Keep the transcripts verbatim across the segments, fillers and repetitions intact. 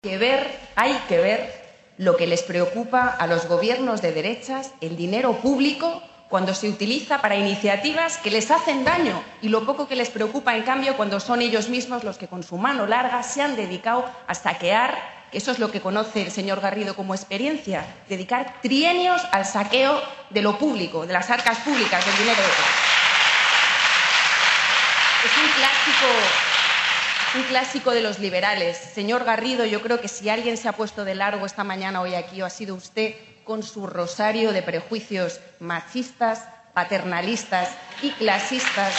que ver, hay que ver lo que les preocupa a los gobiernos de derechas, el dinero público, cuando se utiliza para iniciativas que les hacen daño, y lo poco que les preocupa, en cambio, cuando son ellos mismos los que con su mano larga se han dedicado a saquear, que eso es lo que conoce el señor Garrido como experiencia, dedicar trienios al saqueo de lo público, de las arcas públicas, del dinero de todos. Es un clásico... Un clásico de los liberales. Señor Garrido, yo creo que si alguien se ha puesto de largo esta mañana hoy aquí, ha sido usted con su rosario de prejuicios machistas, paternalistas y clasistas.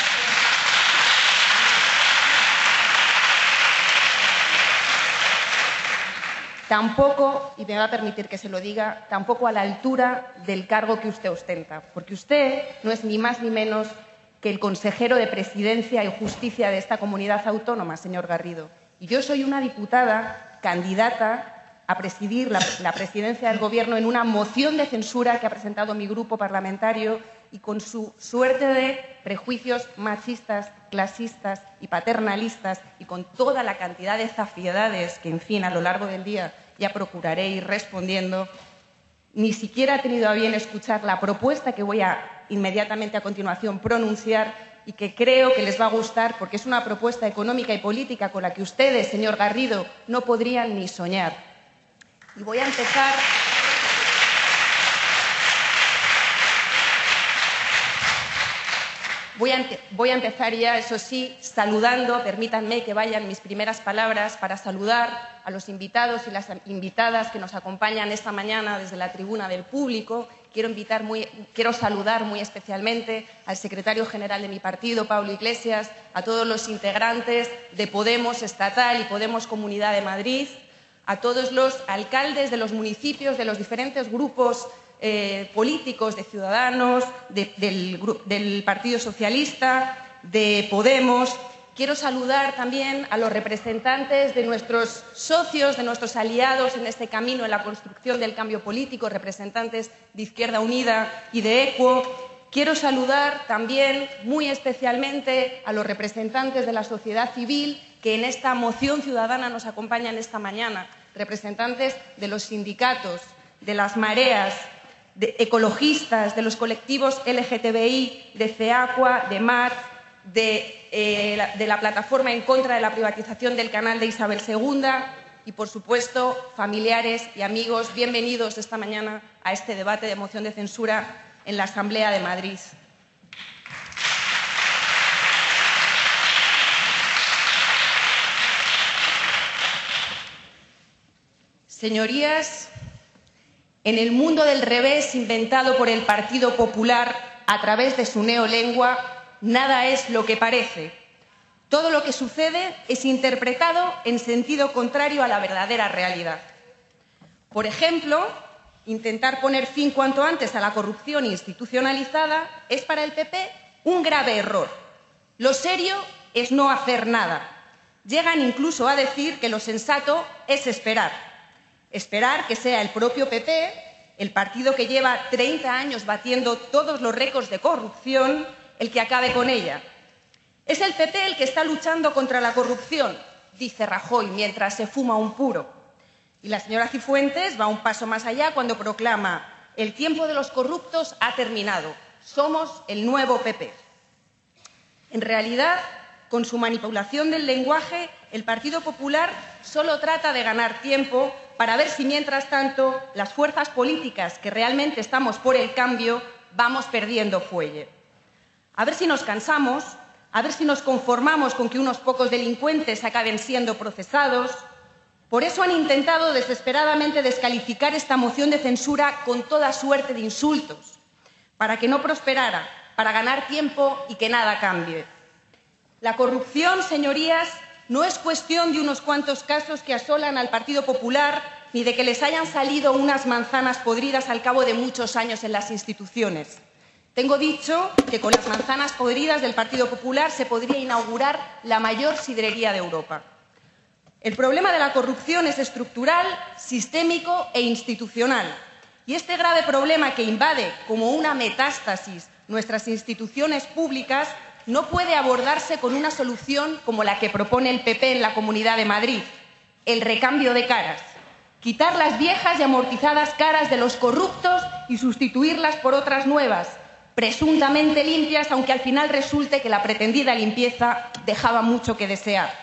Tampoco, y me va a permitir que se lo diga, tampoco a la altura del cargo que usted ostenta, porque usted no es ni más ni menos que el consejero de Presidencia y Justicia de esta comunidad autónoma, señor Garrido. Y yo soy una diputada candidata a presidir la, la presidencia del Gobierno en una moción de censura que ha presentado mi grupo parlamentario, y con su suerte de prejuicios machistas, clasistas y paternalistas, y con toda la cantidad de zafiedades que, en fin, a lo largo del día ya procuraré ir respondiendo, ni siquiera ha tenido a bien escuchar la propuesta que voy a inmediatamente a continuación pronunciar, y que creo que les va a gustar, porque es una propuesta económica y política con la que ustedes, señor Garrido, no podrían ni soñar. Y voy a empezar... Voy a, voy a empezar ya, eso sí, saludando, permítanme que vayan mis primeras palabras para saludar a los invitados y las invitadas que nos acompañan esta mañana desde la tribuna del público. Quiero, invitar muy, quiero saludar muy especialmente al secretario general de mi partido, Pablo Iglesias, a todos los integrantes de Podemos Estatal y Podemos Comunidad de Madrid, a todos los alcaldes de los municipios de los diferentes grupos Eh, políticos, de Ciudadanos, de, del, del Partido Socialista, de Podemos. Quiero saludar también a los representantes de nuestros socios, de nuestros aliados en este camino, en la construcción del cambio político, representantes de Izquierda Unida y de EQUO. Quiero saludar también muy especialmente a los representantes de la sociedad civil que en esta moción ciudadana nos acompañan esta mañana, representantes de los sindicatos, de las mareas, de ecologistas, de los colectivos L G T B I, de CEACUA, de M A R, de, eh, la, de la plataforma en contra de la privatización del canal de Isabel segunda y, por supuesto, familiares y amigos, bienvenidos esta mañana a este debate de moción de censura en la Asamblea de Madrid. Señorías, en el mundo del revés inventado por el Partido Popular a través de su neolengua, nada es lo que parece. Todo lo que sucede es interpretado en sentido contrario a la verdadera realidad. Por ejemplo, intentar poner fin cuanto antes a la corrupción institucionalizada es para el P P un grave error. Lo serio es no hacer nada. Llegan incluso a decir que lo sensato es esperar. Esperar que sea el propio P P, el partido que lleva treinta años batiendo todos los récords de corrupción, el que acabe con ella. Es el P P el que está luchando contra la corrupción, dice Rajoy mientras se fuma un puro. Y la señora Cifuentes va un paso más allá cuando proclama: el tiempo de los corruptos ha terminado, somos el nuevo P P. En realidad, con su manipulación del lenguaje, el Partido Popular solo trata de ganar tiempo para ver si, mientras tanto, las fuerzas políticas que realmente estamos por el cambio vamos perdiendo fuelle. A ver si nos cansamos, a ver si nos conformamos con que unos pocos delincuentes acaben siendo procesados. Por eso han intentado desesperadamente descalificar esta moción de censura con toda suerte de insultos, para que no prosperara, para ganar tiempo y que nada cambie. La corrupción, señorías, no es cuestión de unos cuantos casos que asolan al Partido Popular, ni de que les hayan salido unas manzanas podridas al cabo de muchos años en las instituciones. Tengo dicho que con las manzanas podridas del Partido Popular se podría inaugurar la mayor sidrería de Europa. El problema de la corrupción es estructural, sistémico e institucional. Y este grave problema que invade como una metástasis nuestras instituciones públicas no puede abordarse con una solución como la que propone el P P en la Comunidad de Madrid, el recambio de caras. Quitar las viejas y amortizadas caras de los corruptos y sustituirlas por otras nuevas, presuntamente limpias, aunque al final resulte que la pretendida limpieza dejaba mucho que desear.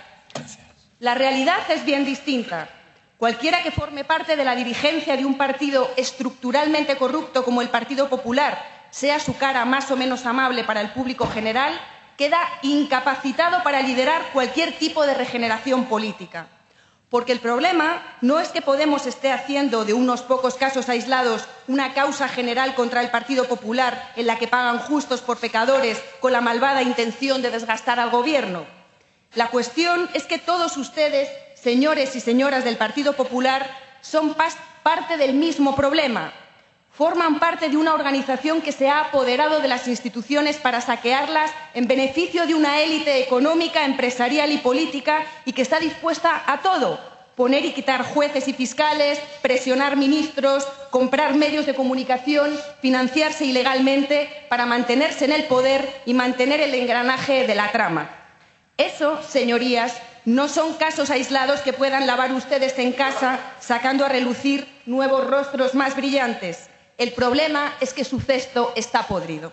La realidad es bien distinta. Cualquiera que forme parte de la dirigencia de un partido estructuralmente corrupto como el Partido Popular, sea su cara más o menos amable para el público general, queda incapacitado para liderar cualquier tipo de regeneración política. Porque el problema no es que Podemos esté haciendo de unos pocos casos aislados una causa general contra el Partido Popular en la que pagan justos por pecadores con la malvada intención de desgastar al Gobierno. La cuestión es que todos ustedes, señores y señoras del Partido Popular, son parte del mismo problema. Forman parte de una organización que se ha apoderado de las instituciones para saquearlas en beneficio de una élite económica, empresarial y política y que está dispuesta a todo: poner y quitar jueces y fiscales, presionar ministros, comprar medios de comunicación, financiarse ilegalmente para mantenerse en el poder y mantener el engranaje de la trama. Eso, señorías, no son casos aislados que puedan lavar ustedes en casa sacando a relucir nuevos rostros más brillantes. El problema es que su cesto está podrido.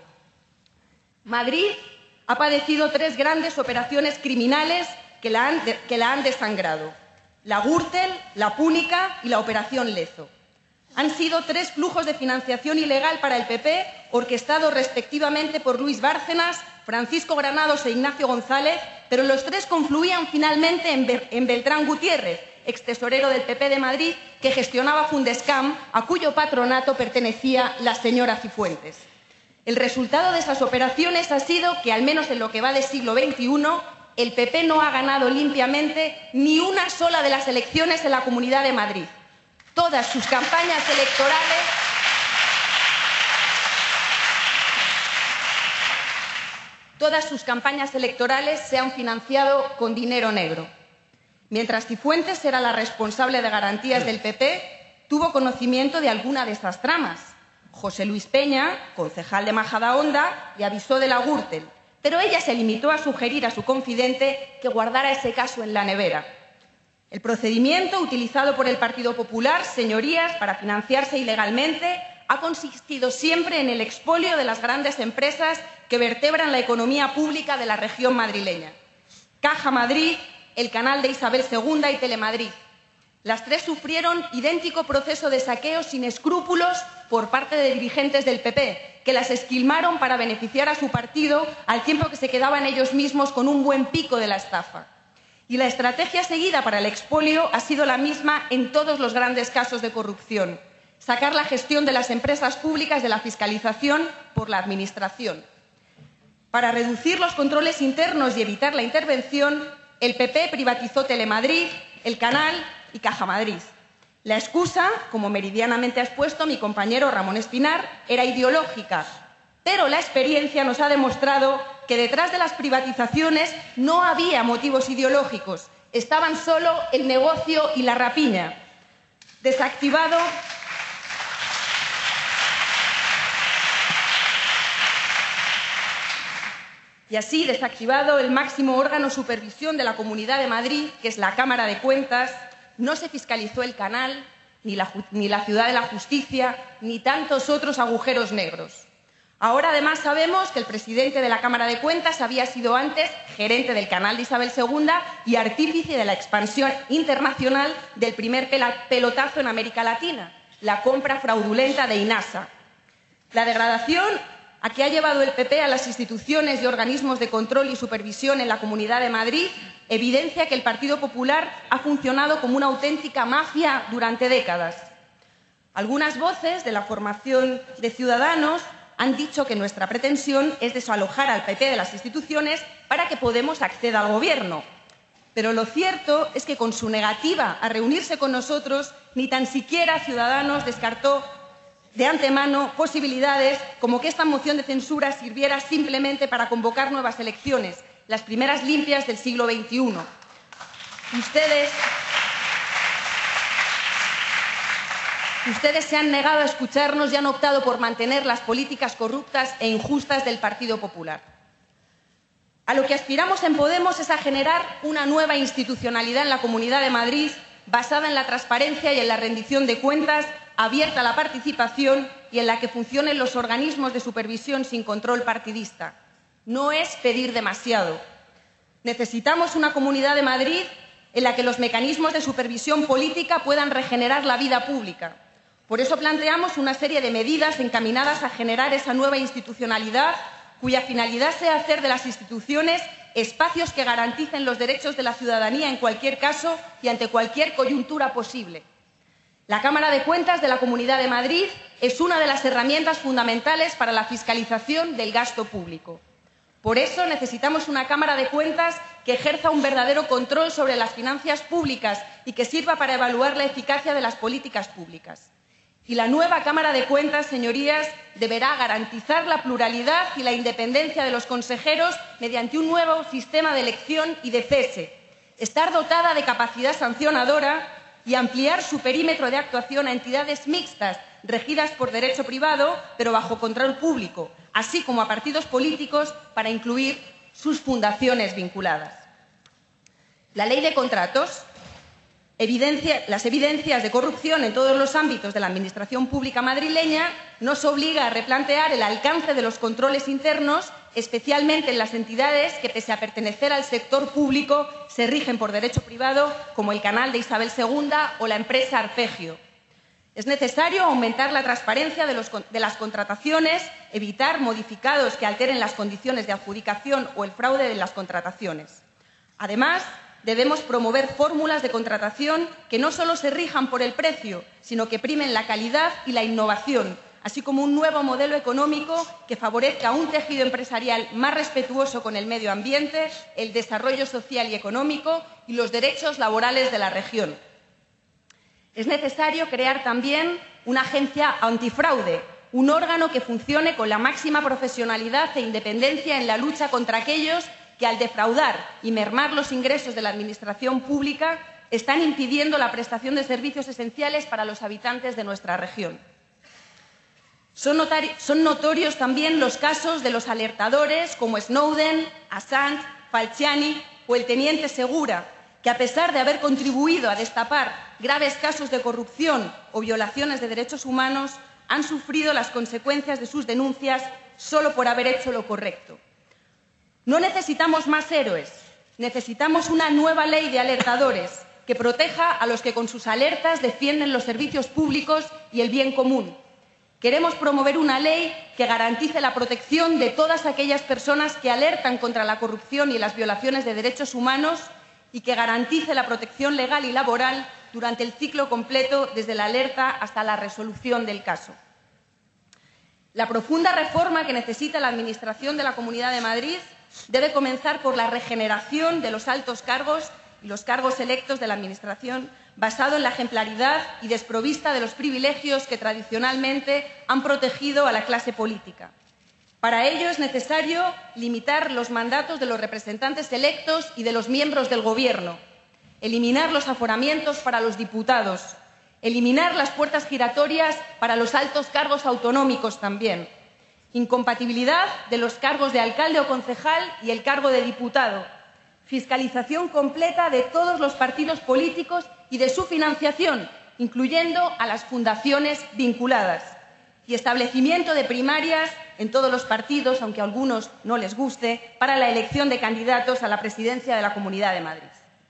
Madrid ha padecido tres grandes operaciones criminales que la han, de, que la han desangrado: la Gürtel, la Púnica y la Operación Lezo. Han sido tres flujos de financiación ilegal para el P P, orquestados respectivamente por Luis Bárcenas, Francisco Granados e Ignacio González, pero los tres confluían finalmente en, Be en Beltrán Gutiérrez, extesorero del P P de Madrid, que gestionaba Fundescam, a cuyo patronato pertenecía la señora Cifuentes. El resultado de esas operaciones ha sido que, al menos en lo que va de siglo veintiuno, el P P no ha ganado limpiamente ni una sola de las elecciones en la Comunidad de Madrid. Todas sus campañas electorales todas sus campañas electorales se han financiado con dinero negro. Mientras Cifuentes era la responsable de garantías del P P, tuvo conocimiento de alguna de estas tramas. José Luis Peña, concejal de Majadahonda, le avisó de la Gürtel, pero ella se limitó a sugerir a su confidente que guardara ese caso en la nevera. El procedimiento utilizado por el Partido Popular, señorías, para financiarse ilegalmente, ha consistido siempre en el expolio de las grandes empresas que vertebran la economía pública de la región madrileña: Caja Madrid, el Canal de Isabel segunda y Telemadrid. Las tres sufrieron idéntico proceso de saqueo sin escrúpulos por parte de dirigentes del P P, que las esquilmaron para beneficiar a su partido al tiempo que se quedaban ellos mismos con un buen pico de la estafa. Y la estrategia seguida para el expolio ha sido la misma en todos los grandes casos de corrupción: sacar la gestión de las empresas públicas de la fiscalización por la Administración. Para reducir los controles internos y evitar la intervención, el P P privatizó Telemadrid, el Canal y Caja Madrid. La excusa, como meridianamente ha expuesto mi compañero Ramón Espinar, era ideológica, pero la experiencia nos ha demostrado que detrás de las privatizaciones no había motivos ideológicos, estaban solo el negocio y la rapiña. Desactivado Y así, desactivado el máximo órgano de supervisión de la Comunidad de Madrid, que es la Cámara de Cuentas, no se fiscalizó el Canal, ni la, ni la Ciudad de la Justicia, ni tantos otros agujeros negros. Ahora, además, sabemos que el presidente de la Cámara de Cuentas había sido antes gerente del Canal de Isabel segunda y artífice de la expansión internacional del primer pelotazo en América Latina, la compra fraudulenta de INASA. La degradación a que ha llevado el P P a las instituciones y organismos de control y supervisión en la Comunidad de Madrid evidencia que el Partido Popular ha funcionado como una auténtica mafia durante décadas. Algunas voces de la formación de Ciudadanos han dicho que nuestra pretensión es desalojar al P P de las instituciones para que Podemos acceda al Gobierno. Pero lo cierto es que con su negativa a reunirse con nosotros, ni tan siquiera Ciudadanos descartó de antemano posibilidades como que esta moción de censura sirviera simplemente para convocar nuevas elecciones, las primeras limpias del siglo veintiuno. Ustedes, ustedes se han negado a escucharnos y han optado por mantener las políticas corruptas e injustas del Partido Popular. A lo que aspiramos en Podemos es a generar una nueva institucionalidad en la Comunidad de Madrid basada en la transparencia y en la rendición de cuentas, abierta a la participación y en la que funcionen los organismos de supervisión sin control partidista. No es pedir demasiado. Necesitamos una Comunidad de Madrid en la que los mecanismos de supervisión política puedan regenerar la vida pública. Por eso planteamos una serie de medidas encaminadas a generar esa nueva institucionalidad cuya finalidad sea hacer de las instituciones espacios que garanticen los derechos de la ciudadanía en cualquier caso y ante cualquier coyuntura posible. La Cámara de Cuentas de la Comunidad de Madrid es una de las herramientas fundamentales para la fiscalización del gasto público. Por eso necesitamos una Cámara de Cuentas que ejerza un verdadero control sobre las finanzas públicas y que sirva para evaluar la eficacia de las políticas públicas. Y la nueva Cámara de Cuentas, señorías, deberá garantizar la pluralidad y la independencia de los consejeros mediante un nuevo sistema de elección y de cese, estar dotada de capacidad sancionadora y ampliar su perímetro de actuación a entidades mixtas, regidas por derecho privado, pero bajo control público, así como a partidos políticos para incluir sus fundaciones vinculadas. La Ley de Contratos evidencia, las evidencias de corrupción en todos los ámbitos de la Administración pública madrileña nos obliga a replantear el alcance de los controles internos, especialmente en las entidades que, pese a pertenecer al sector público, se rigen por derecho privado, como el Canal de Isabel segunda o la empresa Arpegio. Es necesario aumentar la transparencia de, los, de las contrataciones, evitar modificados que alteren las condiciones de adjudicación o el fraude de las contrataciones. Además, debemos promover fórmulas de contratación que no solo se rijan por el precio, sino que primen la calidad y la innovación, así como un nuevo modelo económico que favorezca un tejido empresarial más respetuoso con el medio ambiente, el desarrollo social y económico y los derechos laborales de la región. Es necesario crear también una agencia antifraude, un órgano que funcione con la máxima profesionalidad e independencia en la lucha contra aquellos que, al defraudar y mermar los ingresos de la Administración pública, están impidiendo la prestación de servicios esenciales para los habitantes de nuestra región. Son, son notorios también los casos de los alertadores como Snowden, Assange, Falciani o el teniente Segura, que, a pesar de haber contribuido a destapar graves casos de corrupción o violaciones de derechos humanos, han sufrido las consecuencias de sus denuncias solo por haber hecho lo correcto. No necesitamos más héroes, necesitamos una nueva ley de alertadores que proteja a los que con sus alertas defienden los servicios públicos y el bien común. Queremos promover una ley que garantice la protección de todas aquellas personas que alertan contra la corrupción y las violaciones de derechos humanos y que garantice la protección legal y laboral durante el ciclo completo, desde la alerta hasta la resolución del caso. La profunda reforma que necesita la Administración de la Comunidad de Madrid debe comenzar por la regeneración de los altos cargos y los cargos electos de la Administración, basado en la ejemplaridad y desprovista de los privilegios que tradicionalmente han protegido a la clase política. Para ello es necesario limitar los mandatos de los representantes electos y de los miembros del Gobierno, eliminar los aforamientos para los diputados, eliminar las puertas giratorias para los altos cargos autonómicos también, incompatibilidad de los cargos de alcalde o concejal y el cargo de diputado, fiscalización completa de todos los partidos políticos y de su financiación, incluyendo a las fundaciones vinculadas, y establecimiento de primarias en todos los partidos, aunque a algunos no les guste, para la elección de candidatos a la presidencia de la Comunidad de Madrid.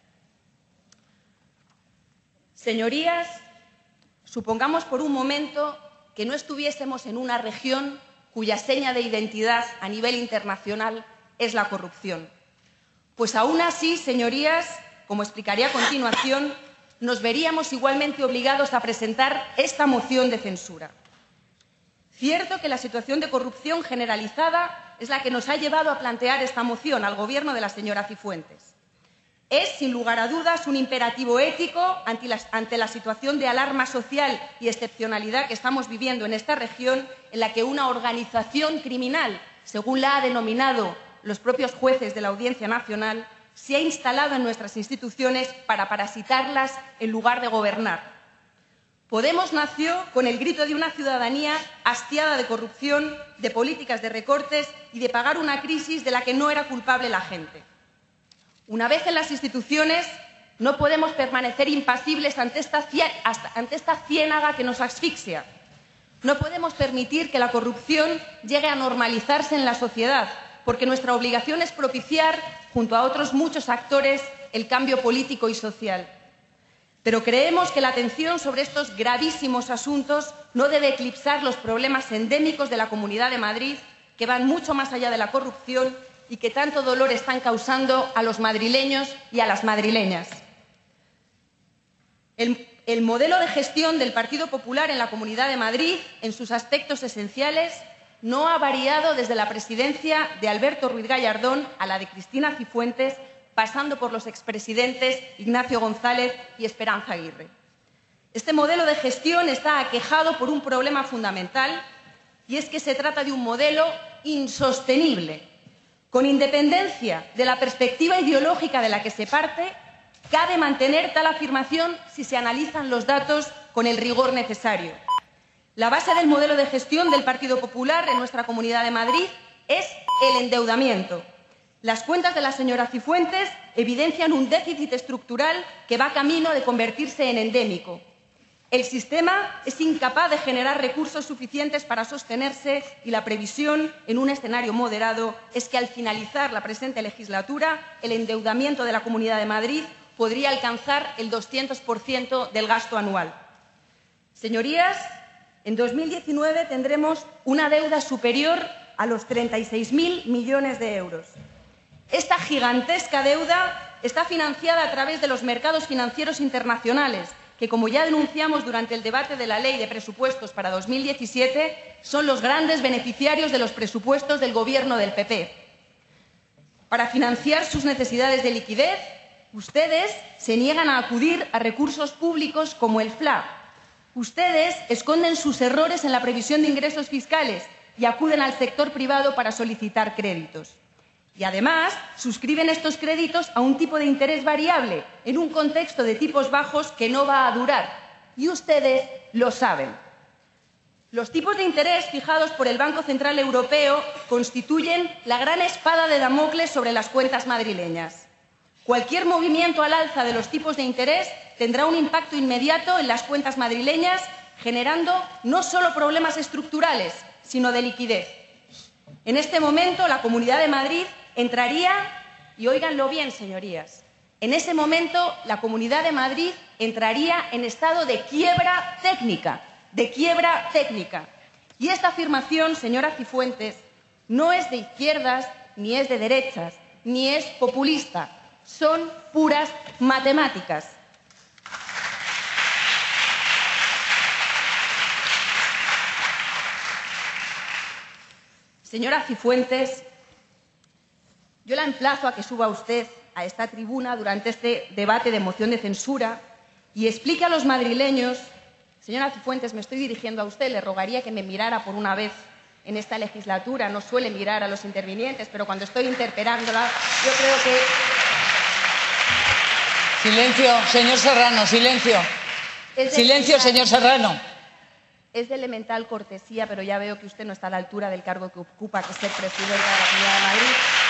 Señorías, supongamos por un momento que no estuviésemos en una región cuya seña de identidad a nivel internacional es la corrupción. Pues aún así, señorías, como explicaré a continuación, nos veríamos igualmente obligados a presentar esta moción de censura. Cierto que la situación de corrupción generalizada es la que nos ha llevado a plantear esta moción al Gobierno de la señora Cifuentes. Es, sin lugar a dudas, un imperativo ético ante la, ante la situación de alarma social y excepcionalidad que estamos viviendo en esta región, en la que una organización criminal, según la ha denominado los propios jueces de la Audiencia Nacional, se ha instalado en nuestras instituciones para parasitarlas en lugar de gobernar. Podemos nació con el grito de una ciudadanía hastiada de corrupción, de políticas de recortes y de pagar una crisis de la que no era culpable la gente. Una vez en las instituciones, No podemos permanecer impasibles ante esta, ante esta ciénaga que nos asfixia. No podemos permitir que la corrupción llegue a normalizarse en la sociedad, porque nuestra obligación es propiciar, junto a otros muchos actores, el cambio político y social. Pero creemos que la atención sobre estos gravísimos asuntos no debe eclipsar los problemas endémicos de la Comunidad de Madrid, que van mucho más allá de la corrupción y que tanto dolor están causando a los madrileños y a las madrileñas. El, el modelo de gestión del Partido Popular en la Comunidad de Madrid, en sus aspectos esenciales, no ha variado desde la presidencia de Alberto Ruiz Gallardón a la de Cristina Cifuentes, pasando por los expresidentes Ignacio González y Esperanza Aguirre. Este modelo de gestión está aquejado por un problema fundamental, y es que se trata de un modelo insostenible. Con independencia de la perspectiva ideológica de la que se parte, cabe mantener tal afirmación si se analizan los datos con el rigor necesario. La base del modelo de gestión del Partido Popular en nuestra Comunidad de Madrid es el endeudamiento. Las cuentas de la señora Cifuentes evidencian un déficit estructural que va camino de convertirse en endémico. El sistema es incapaz de generar recursos suficientes para sostenerse y la previsión, en un escenario moderado, es que al finalizar la presente legislatura el endeudamiento de la Comunidad de Madrid podría alcanzar el doscientos por ciento del gasto anual. Señorías, en dos mil diecinueve tendremos una deuda superior a los treinta y seis mil millones de euros. Esta gigantesca deuda está financiada a través de los mercados financieros internacionales, que, como ya denunciamos durante el debate de la Ley de Presupuestos para dos mil diecisiete, son los grandes beneficiarios de los presupuestos del Gobierno del P P. Para financiar sus necesidades de liquidez, ustedes se niegan a acudir a recursos públicos como el F L A. Ustedes esconden sus errores en la previsión de ingresos fiscales y acuden al sector privado para solicitar créditos. Y además suscriben estos créditos a un tipo de interés variable en un contexto de tipos bajos que no va a durar. Y ustedes lo saben. Los tipos de interés fijados por el Banco Central Europeo constituyen la gran espada de Damocles sobre las cuentas madrileñas. Cualquier movimiento al alza de los tipos de interés tendrá un impacto inmediato en las cuentas madrileñas, generando no solo problemas estructurales, sino de liquidez. En este momento, la Comunidad de Madrid entraría, y óiganlo bien, señorías, en ese momento la Comunidad de Madrid entraría en estado de quiebra técnica, de quiebra técnica. Y esta afirmación, señora Cifuentes, no es de izquierdas, ni es de derechas, ni es populista, son puras matemáticas. Señora Cifuentes, yo la emplazo a que suba usted a esta tribuna durante este debate de moción de censura y explique a los madrileños. Señora Cifuentes, me estoy dirigiendo a usted, le rogaría que me mirara por una vez en esta legislatura. No suele mirar a los intervinientes, pero cuando estoy interpelándola, yo creo que... Silencio, señor Serrano, silencio. Silencio, señor Serrano. Es de elemental cortesía, pero ya veo que usted no está a la altura del cargo que ocupa, que es ser presidenta de la Comunidad de Madrid.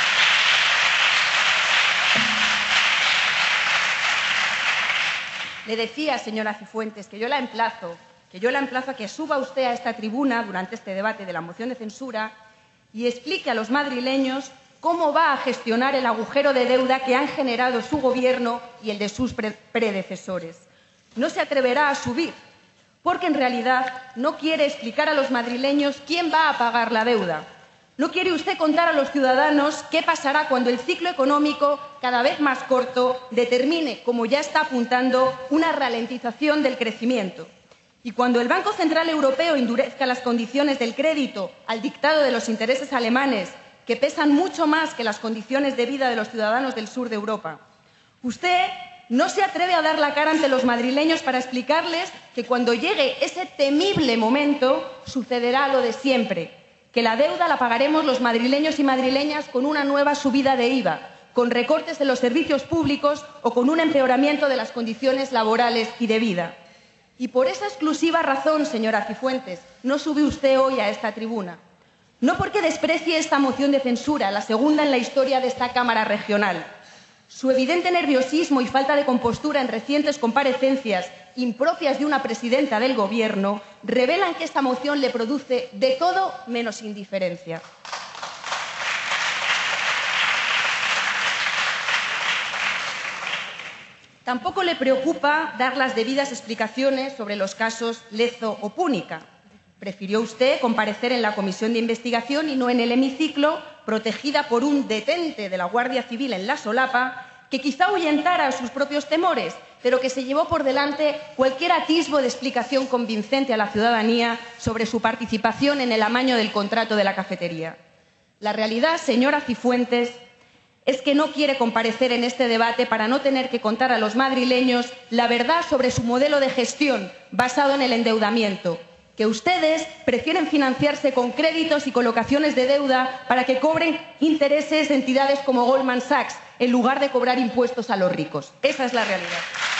Le decía, señora Cifuentes, que yo la emplazo, que yo la emplazo a que suba usted a esta tribuna durante este debate de la moción de censura y explique a los madrileños cómo va a gestionar el agujero de deuda que han generado su gobierno y el de sus pre predecesores. No se atreverá a subir, porque en realidad no quiere explicar a los madrileños quién va a pagar la deuda. No quiere usted contar a los ciudadanos qué pasará cuando el ciclo económico, cada vez más corto, determine, como ya está apuntando, una ralentización del crecimiento. Y cuando el Banco Central Europeo endurezca las condiciones del crédito al dictado de los intereses alemanes, que pesan mucho más que las condiciones de vida de los ciudadanos del sur de Europa. Usted no se atreve a dar la cara ante los madrileños para explicarles que cuando llegue ese temible momento sucederá lo de siempre, que la deuda la pagaremos los madrileños y madrileñas con una nueva subida de I V A, con recortes de los servicios públicos o con un empeoramiento de las condiciones laborales y de vida. Y por esa exclusiva razón, señora Cifuentes, no sube usted hoy a esta tribuna. No porque desprecie esta moción de censura, la segunda en la historia de esta Cámara regional. Su evidente nerviosismo y falta de compostura en recientes comparecencias impropias de una presidenta del Gobierno revelan que esta moción le produce de todo menos indiferencia. Tampoco le preocupa dar las debidas explicaciones sobre los casos Lezo o Púnica. Prefirió usted comparecer en la comisión de investigación y no en el hemiciclo, protegida por un detente de la Guardia Civil en la solapa, que quizá ahuyentara sus propios temores, pero que se llevó por delante cualquier atisbo de explicación convincente a la ciudadanía sobre su participación en el amaño del contrato de la cafetería. La realidad, señora Cifuentes, es que no quiere comparecer en este debate para no tener que contar a los madrileños la verdad sobre su modelo de gestión basado en el endeudamiento, que ustedes prefieren financiarse con créditos y colocaciones de deuda para que cobren intereses de entidades como Goldman Sachs, en lugar de cobrar impuestos a los ricos. Esa es la realidad.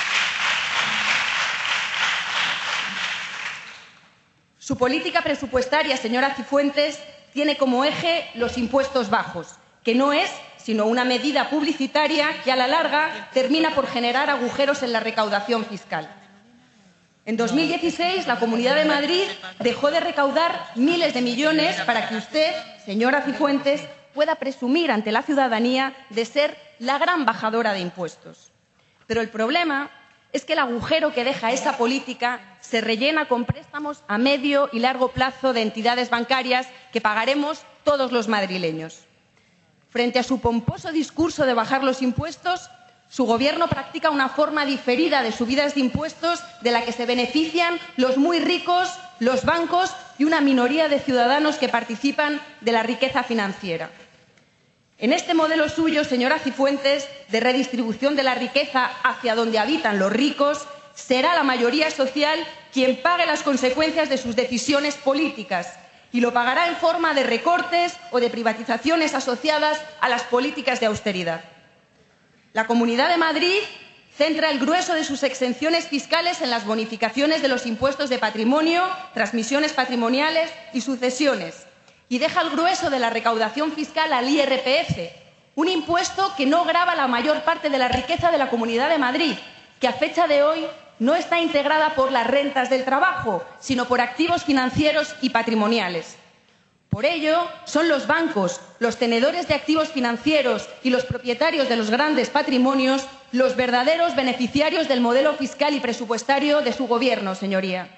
Su política presupuestaria, señora Cifuentes, tiene como eje los impuestos bajos, que no es sino una medida publicitaria que a la larga termina por generar agujeros en la recaudación fiscal. En dos mil dieciséis, la Comunidad de Madrid dejó de recaudar miles de millones para que usted, señora Cifuentes, pueda presumir ante la ciudadanía de ser la gran bajadora de impuestos. Pero el problema es que el agujero que deja esa política se rellena con préstamos a medio y largo plazo de entidades bancarias que pagaremos todos los madrileños. Frente a su pomposo discurso de bajar los impuestos, su Gobierno practica una forma diferida de subidas de impuestos de la que se benefician los muy ricos, los bancos y una minoría de ciudadanos que participan de la riqueza financiera. En este modelo suyo, señora Cifuentes, de redistribución de la riqueza hacia donde habitan los ricos, será la mayoría social quien pague las consecuencias de sus decisiones políticas, y lo pagará en forma de recortes o de privatizaciones asociadas a las políticas de austeridad. La Comunidad de Madrid centra el grueso de sus exenciones fiscales en las bonificaciones de los impuestos de patrimonio, transmisiones patrimoniales y sucesiones, y deja el grueso de la recaudación fiscal al I R P F, un impuesto que no grava la mayor parte de la riqueza de la Comunidad de Madrid, que a fecha de hoy no está integrada por las rentas del trabajo, sino por activos financieros y patrimoniales. Por ello, son los bancos, los tenedores de activos financieros y los propietarios de los grandes patrimonios los verdaderos beneficiarios del modelo fiscal y presupuestario de su Gobierno, señoría.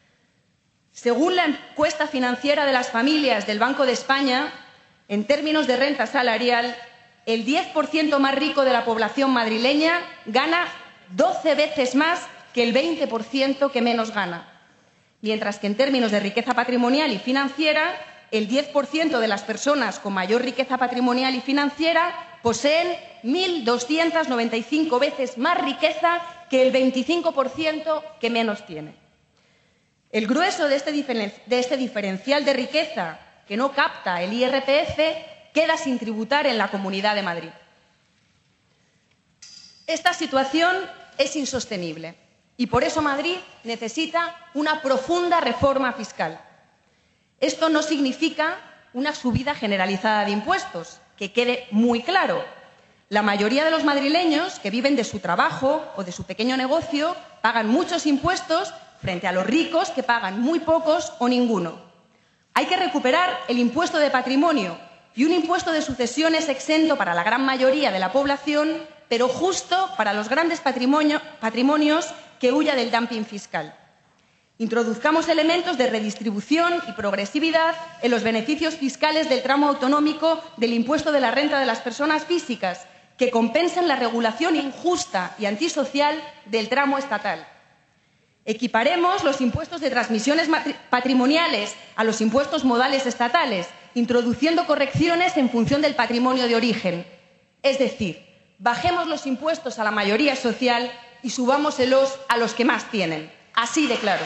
Según la encuesta financiera de las familias del Banco de España, en términos de renta salarial, el diez por ciento más rico de la población madrileña gana doce veces más que el veinte por ciento que menos gana, mientras que en términos de riqueza patrimonial y financiera, el diez por ciento de las personas con mayor riqueza patrimonial y financiera poseen mil doscientas noventa y cinco veces más riqueza que el veinticinco por ciento que menos tiene. El grueso de este, diferen- de este diferencial de riqueza que no capta el I R P F queda sin tributar en la Comunidad de Madrid. Esta situación es insostenible y por eso Madrid necesita una profunda reforma fiscal. Esto no significa una subida generalizada de impuestos, que quede muy claro. La mayoría de los madrileños que viven de su trabajo o de su pequeño negocio pagan muchos impuestos frente a los ricos que pagan muy pocos o ninguno. Hay que recuperar el impuesto de patrimonio y un impuesto de sucesiones exento para la gran mayoría de la población, pero justo para los grandes patrimonio, patrimonios que huya del dumping fiscal. Introduzcamos elementos de redistribución y progresividad en los beneficios fiscales del tramo autonómico del impuesto de la renta de las personas físicas, que compensen la regulación injusta y antisocial del tramo estatal. Equiparemos los impuestos de transmisiones patrimoniales a los impuestos modales estatales, introduciendo correcciones en función del patrimonio de origen. Es decir, bajemos los impuestos a la mayoría social y subámoselos a los que más tienen. Así de claro.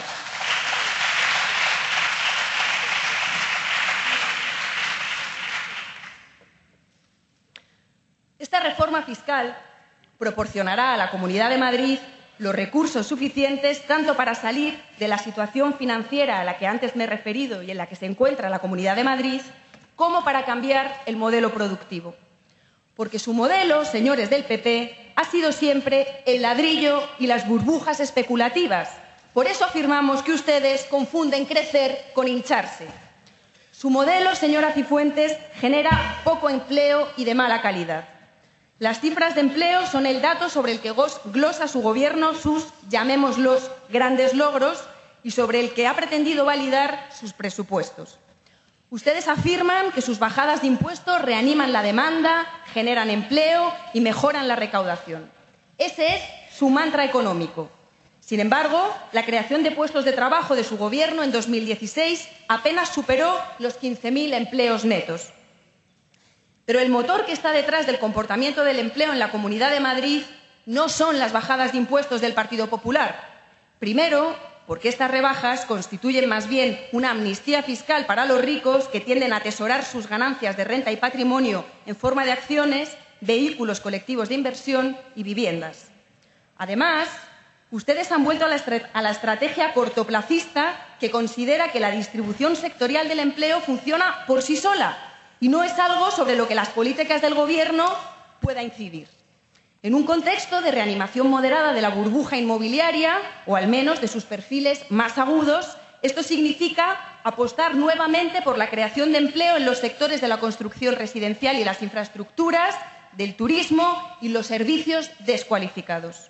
Esta reforma fiscal proporcionará a la Comunidad de Madrid los recursos suficientes tanto para salir de la situación financiera a la que antes me he referido y en la que se encuentra la Comunidad de Madrid, como para cambiar el modelo productivo. Porque su modelo, señores del P P, ha sido siempre el ladrillo y las burbujas especulativas. Por eso afirmamos que ustedes confunden crecer con hincharse. Su modelo, señora Cifuentes, genera poco empleo y de mala calidad. Las cifras de empleo son el dato sobre el que glosa su gobierno sus, llamémoslos, grandes logros y sobre el que ha pretendido validar sus presupuestos. Ustedes afirman que sus bajadas de impuestos reaniman la demanda, generan empleo y mejoran la recaudación. Ese es su mantra económico. Sin embargo, la creación de puestos de trabajo de su gobierno en dos mil dieciséis apenas superó los quince mil empleos netos. Pero el motor que está detrás del comportamiento del empleo en la Comunidad de Madrid no son las bajadas de impuestos del Partido Popular. Primero, porque estas rebajas constituyen más bien una amnistía fiscal para los ricos que tienden a atesorar sus ganancias de renta y patrimonio en forma de acciones, vehículos colectivos de inversión y viviendas. Además, ustedes han vuelto a la, a la estrategia cortoplacista que considera que la distribución sectorial del empleo funciona por sí sola y no es algo sobre lo que las políticas del Gobierno puedan incidir. En un contexto de reanimación moderada de la burbuja inmobiliaria, o al menos de sus perfiles más agudos, esto significa apostar nuevamente por la creación de empleo en los sectores de la construcción residencial y las infraestructuras, del turismo y los servicios descualificados.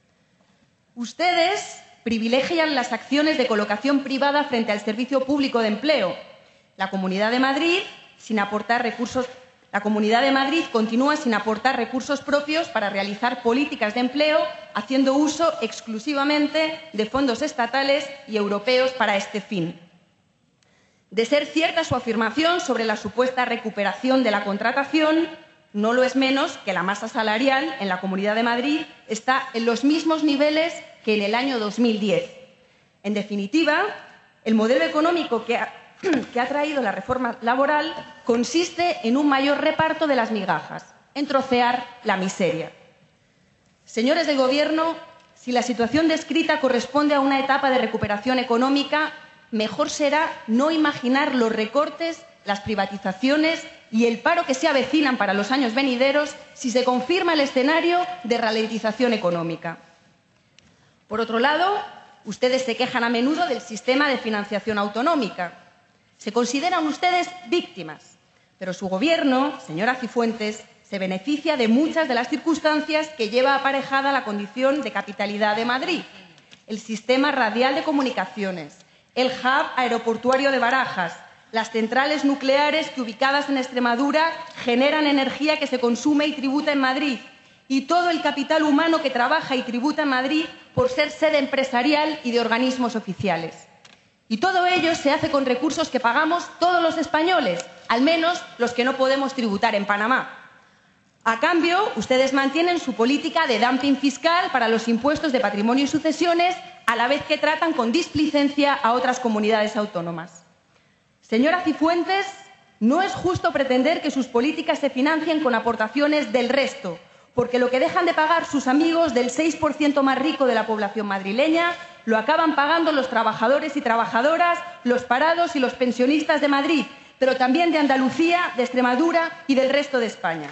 Ustedes privilegian las acciones de colocación privada frente al servicio público de empleo. La Comunidad de Madrid, sin aportar recursos La Comunidad de Madrid continúa sin aportar recursos propios para realizar políticas de empleo, haciendo uso exclusivamente de fondos estatales y europeos para este fin. De ser cierta su afirmación sobre la supuesta recuperación de la contratación, no lo es menos que la masa salarial en la Comunidad de Madrid está en los mismos niveles que en el año dos mil diez. En definitiva, el modelo económico que ha que ha traído la reforma laboral consiste en un mayor reparto de las migajas, en trocear la miseria. Señores del Gobierno, si la situación descrita corresponde a una etapa de recuperación económica, mejor será no imaginar los recortes, las privatizaciones y el paro que se avecinan para los años venideros si se confirma el escenario de ralentización económica. Por otro lado, ustedes se quejan a menudo del sistema de financiación autonómica. Se consideran ustedes víctimas, pero su Gobierno, señora Cifuentes, se beneficia de muchas de las circunstancias que lleva aparejada la condición de capitalidad de Madrid. El sistema radial de comunicaciones, el hub aeroportuario de Barajas, las centrales nucleares que ubicadas en Extremadura generan energía que se consume y tributa en Madrid, y todo el capital humano que trabaja y tributa en Madrid por ser sede empresarial y de organismos oficiales. Y todo ello se hace con recursos que pagamos todos los españoles, al menos los que no podemos tributar en Panamá. A cambio, ustedes mantienen su política de dumping fiscal para los impuestos de patrimonio y sucesiones, a la vez que tratan con displicencia a otras comunidades autónomas. Señora Cifuentes, no es justo pretender que sus políticas se financien con aportaciones del resto, porque lo que dejan de pagar sus amigos del seis por ciento más rico de la población madrileña lo acaban pagando los trabajadores y trabajadoras, los parados y los pensionistas de Madrid, pero también de Andalucía, de Extremadura y del resto de España.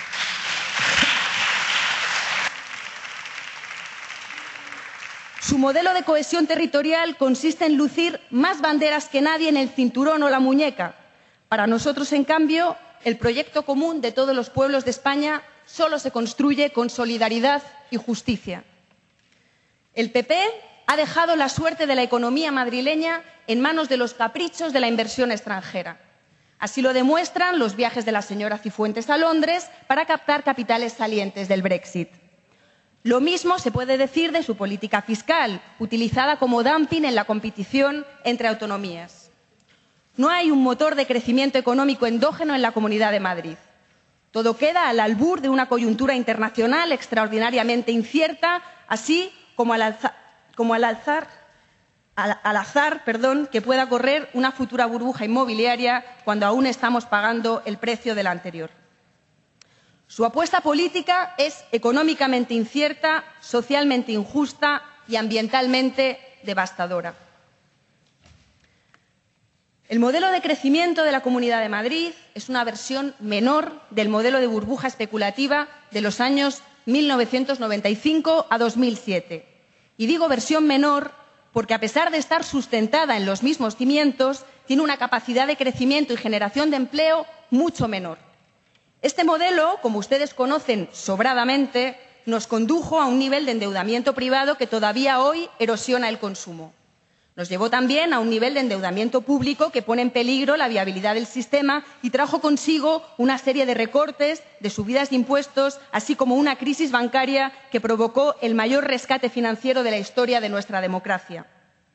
Su modelo de cohesión territorial consiste en lucir más banderas que nadie en el cinturón o la muñeca. Para nosotros, en cambio, el proyecto común de todos los pueblos de España solo se construye con solidaridad y justicia. El P P ha dejado la suerte de la economía madrileña en manos de los caprichos de la inversión extranjera. Así lo demuestran los viajes de la señora Cifuentes a Londres para captar capitales salientes del Brexit. Lo mismo se puede decir de su política fiscal, utilizada como dumping en la competición entre autonomías. No hay un motor de crecimiento económico endógeno en la Comunidad de Madrid. Todo queda al albur de una coyuntura internacional extraordinariamente incierta, así como al alzar como al, alzar, al, al azar perdón, que pueda correr una futura burbuja inmobiliaria cuando aún estamos pagando el precio de la anterior. Su apuesta política es económicamente incierta, socialmente injusta y ambientalmente devastadora. El modelo de crecimiento de la Comunidad de Madrid es una versión menor del modelo de burbuja especulativa de los años mil novecientos noventa y cinco a dos mil siete. Y digo versión menor porque, a pesar de estar sustentada en los mismos cimientos, tiene una capacidad de crecimiento y generación de empleo mucho menor. Este modelo, como ustedes conocen sobradamente, nos condujo a un nivel de endeudamiento privado que todavía hoy erosiona el consumo. Nos llevó también a un nivel de endeudamiento público que pone en peligro la viabilidad del sistema y trajo consigo una serie de recortes, de subidas de impuestos, así como una crisis bancaria que provocó el mayor rescate financiero de la historia de nuestra democracia.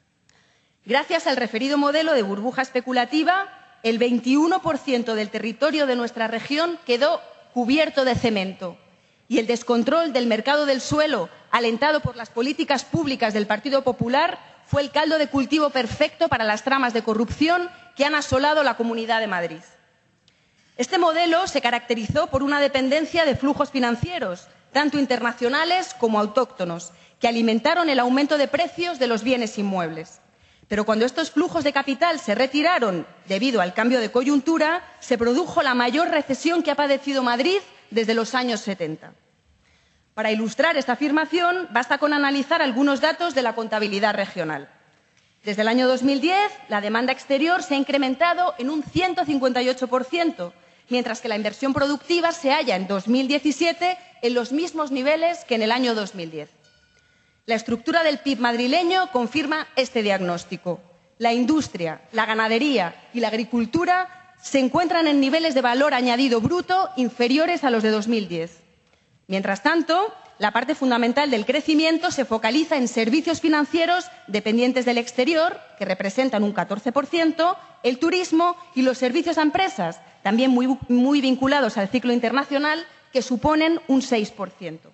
Gracias al referido modelo de burbuja especulativa, el veintiuno por ciento del territorio de nuestra región quedó cubierto de cemento y el descontrol del mercado del suelo, alentado por las políticas públicas del Partido Popular, fue el caldo de cultivo perfecto para las tramas de corrupción que han asolado la Comunidad de Madrid. Este modelo se caracterizó por una dependencia de flujos financieros, tanto internacionales como autóctonos, que alimentaron el aumento de precios de los bienes inmuebles. Pero cuando estos flujos de capital se retiraron debido al cambio de coyuntura, se produjo la mayor recesión que ha padecido Madrid desde los años setenta. Para ilustrar esta afirmación, basta con analizar algunos datos de la contabilidad regional. Desde el año dos mil diez, la demanda exterior se ha incrementado en un ciento cincuenta y ocho por ciento, mientras que la inversión productiva se halla en dos mil diecisiete en los mismos niveles que en el año dos mil diez. La estructura del P I B madrileño confirma este diagnóstico. La industria, la ganadería y la agricultura se encuentran en niveles de valor añadido bruto inferiores a los de dos mil diez. Mientras tanto, la parte fundamental del crecimiento se focaliza en servicios financieros dependientes del exterior, que representan un catorce por ciento, el turismo y los servicios a empresas, también muy, muy vinculados al ciclo internacional, que suponen un seis por ciento.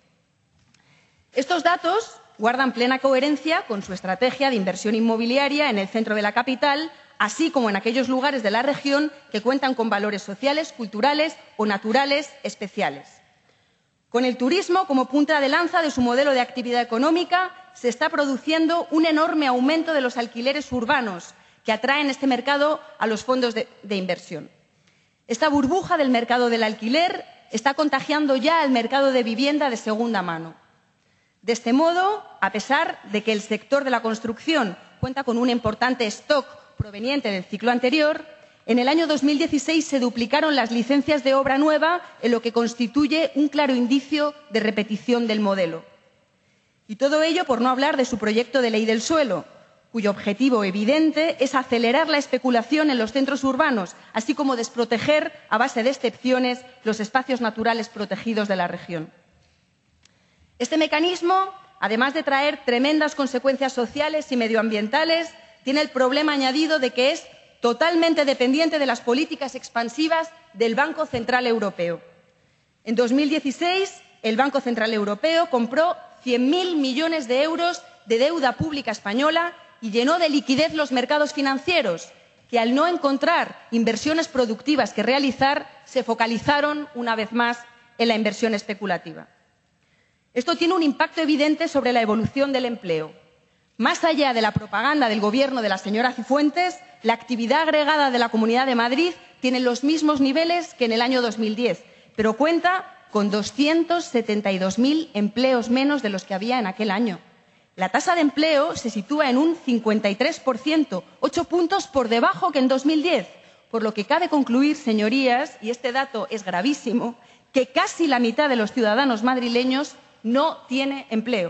Estos datos guardan plena coherencia con su estrategia de inversión inmobiliaria en el centro de la capital, así como en aquellos lugares de la región que cuentan con valores sociales, culturales o naturales especiales. Con el turismo como punta de lanza de su modelo de actividad económica, se está produciendo un enorme aumento de los alquileres urbanos que atraen este mercado a los fondos de, de inversión. Esta burbuja del mercado del alquiler está contagiando ya al mercado de vivienda de segunda mano. De este modo, a pesar de que el sector de la construcción cuenta con un importante stock proveniente del ciclo anterior, en el año dos mil dieciséis se duplicaron las licencias de obra nueva, en lo que constituye un claro indicio de repetición del modelo. Y todo ello por no hablar de su proyecto de ley del suelo, cuyo objetivo evidente es acelerar la especulación en los centros urbanos, así como desproteger, a base de excepciones, los espacios naturales protegidos de la región. Este mecanismo, además de traer tremendas consecuencias sociales y medioambientales, tiene el problema añadido de que es totalmente dependiente de las políticas expansivas del Banco Central Europeo. En dos mil dieciséis, el Banco Central Europeo compró cien mil millones de euros de deuda pública española y llenó de liquidez los mercados financieros, que al no encontrar inversiones productivas que realizar, se focalizaron una vez más en la inversión especulativa. Esto tiene un impacto evidente sobre la evolución del empleo. Más allá de la propaganda del Gobierno de la señora Cifuentes, la actividad agregada de la Comunidad de Madrid tiene los mismos niveles que en el año dos mil diez, pero cuenta con doscientos setenta y dos mil empleos menos de los que había en aquel año. La tasa de empleo se sitúa en un cincuenta y tres por ciento, ocho puntos por debajo que en dos mil diez, por lo que cabe concluir, señorías, y este dato es gravísimo, que casi la mitad de los ciudadanos madrileños no tiene empleo.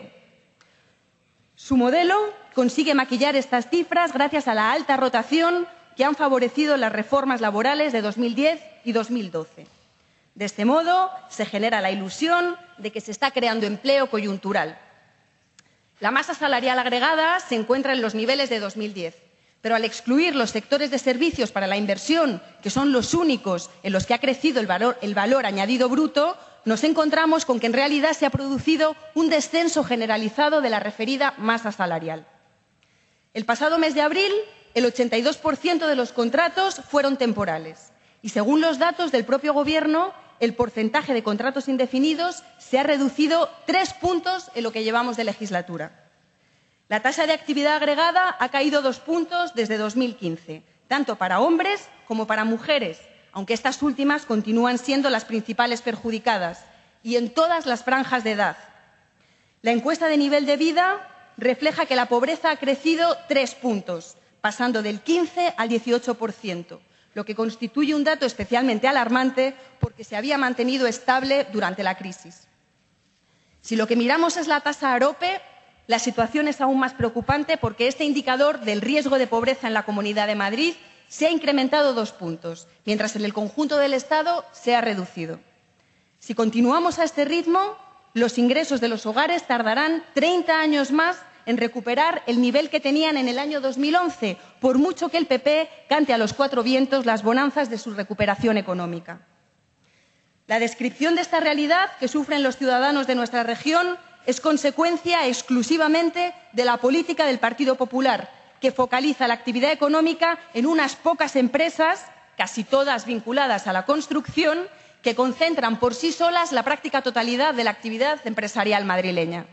Su modelo consigue maquillar estas cifras gracias a la alta rotación que han favorecido las reformas laborales de dos mil diez y dos mil doce. De este modo, se genera la ilusión de que se está creando empleo coyuntural. La masa salarial agregada se encuentra en los niveles de dos mil diez, pero al excluir los sectores de servicios para la inversión, que son los únicos en los que ha crecido el valor, el valor añadido bruto, nos encontramos con que en realidad se ha producido un descenso generalizado de la referida masa salarial. El pasado mes de abril, el ochenta y dos por ciento de los contratos fueron temporales y, según los datos del propio Gobierno, el porcentaje de contratos indefinidos se ha reducido tres puntos en lo que llevamos de legislatura. La tasa de actividad agregada ha caído dos puntos desde dos mil quince, tanto para hombres como para mujeres, aunque estas últimas continúan siendo las principales perjudicadas, y en todas las franjas de edad. La encuesta de nivel de vida refleja que la pobreza ha crecido tres puntos, pasando del quince al dieciocho por ciento, lo que constituye un dato especialmente alarmante porque se había mantenido estable durante la crisis. Si lo que miramos es la tasa AROPE, la situación es aún más preocupante porque este indicador del riesgo de pobreza en la Comunidad de Madrid se ha incrementado dos puntos, mientras en el conjunto del Estado se ha reducido. Si continuamos a este ritmo, los ingresos de los hogares tardarán treinta años más en recuperar el nivel que tenían en el año dos mil once, por mucho que el P P cante a los cuatro vientos las bonanzas de su recuperación económica. La descripción de esta realidad que sufren los ciudadanos de nuestra región es consecuencia exclusivamente de la política del Partido Popular, que focaliza la actividad económica en unas pocas empresas, casi todas vinculadas a la construcción, que concentran por sí solas la práctica totalidad de la actividad empresarial madrileña.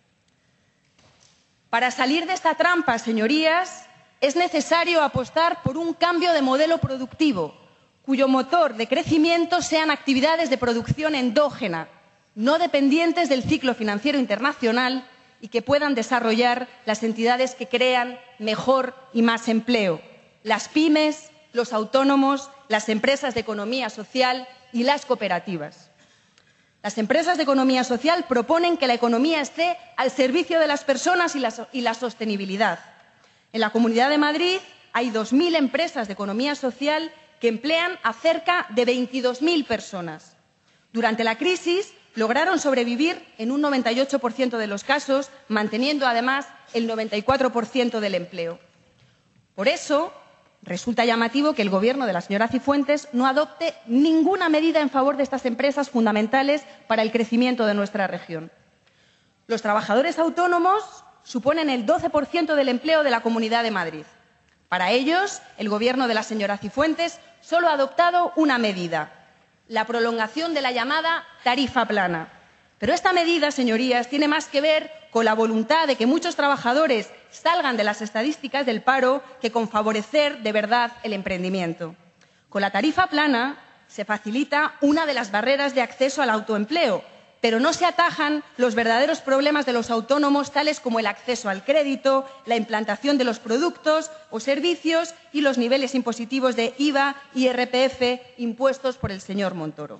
Para salir de esta trampa, señorías, es necesario apostar por un cambio de modelo productivo, cuyo motor de crecimiento sean actividades de producción endógena, no dependientes del ciclo financiero internacional y que puedan desarrollar las entidades que crean mejor y más empleo, las pymes, los autónomos, las empresas de economía social y las cooperativas. Las empresas de economía social proponen que la economía esté al servicio de las personas y la, y la sostenibilidad. En la Comunidad de Madrid hay dos mil empresas de economía social que emplean a cerca de veintidós mil personas. Durante la crisis lograron sobrevivir en un noventa y ocho por ciento de los casos, manteniendo además el noventa y cuatro por ciento del empleo. Por eso, resulta llamativo que el Gobierno de la señora Cifuentes no adopte ninguna medida en favor de estas empresas fundamentales para el crecimiento de nuestra región. Los trabajadores autónomos suponen el doce por ciento del empleo de la Comunidad de Madrid. Para ellos, el Gobierno de la señora Cifuentes solo ha adoptado una medida, la prolongación de la llamada tarifa plana. Pero esta medida, señorías, tiene más que ver con la voluntad de que muchos trabajadores salgan de las estadísticas del paro que con favorecer de verdad el emprendimiento. Con la tarifa plana se facilita una de las barreras de acceso al autoempleo, pero no se atajan los verdaderos problemas de los autónomos, tales como el acceso al crédito, la implantación de los productos o servicios y los niveles impositivos de I V A y I R P F impuestos por el señor Montoro.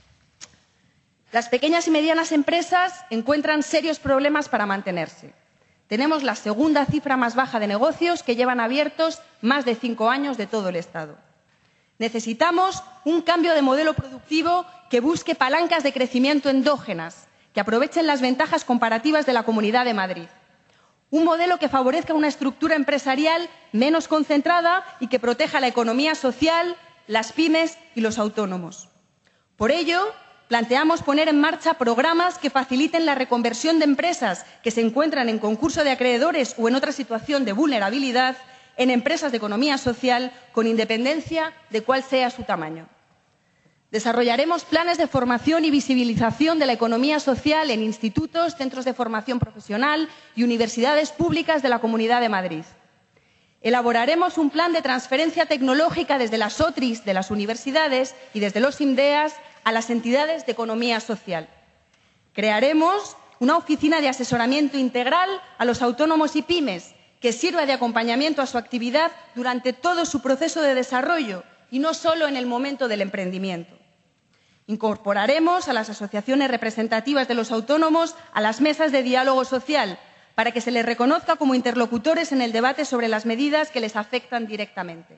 Las pequeñas y medianas empresas encuentran serios problemas para mantenerse. Tenemos la segunda cifra más baja de negocios que llevan abiertos más de cinco años de todo el Estado. Necesitamos un cambio de modelo productivo que busque palancas de crecimiento endógenas, que aprovechen las ventajas comparativas de la Comunidad de Madrid. Un modelo que favorezca una estructura empresarial menos concentrada y que proteja la economía social, las pymes y los autónomos. Por ello, planteamos poner en marcha programas que faciliten la reconversión de empresas que se encuentran en concurso de acreedores o en otra situación de vulnerabilidad en empresas de economía social con independencia de cuál sea su tamaño. Desarrollaremos planes de formación y visibilización de la economía social en institutos, centros de formación profesional y universidades públicas de la Comunidad de Madrid. Elaboraremos un plan de transferencia tecnológica desde las O T R Is de las universidades y desde los IMDEAS a las entidades de economía social. Crearemos una oficina de asesoramiento integral a los autónomos y pymes que sirva de acompañamiento a su actividad durante todo su proceso de desarrollo y no solo en el momento del emprendimiento. Incorporaremos a las asociaciones representativas de los autónomos a las mesas de diálogo social para que se les reconozca como interlocutores en el debate sobre las medidas que les afectan directamente.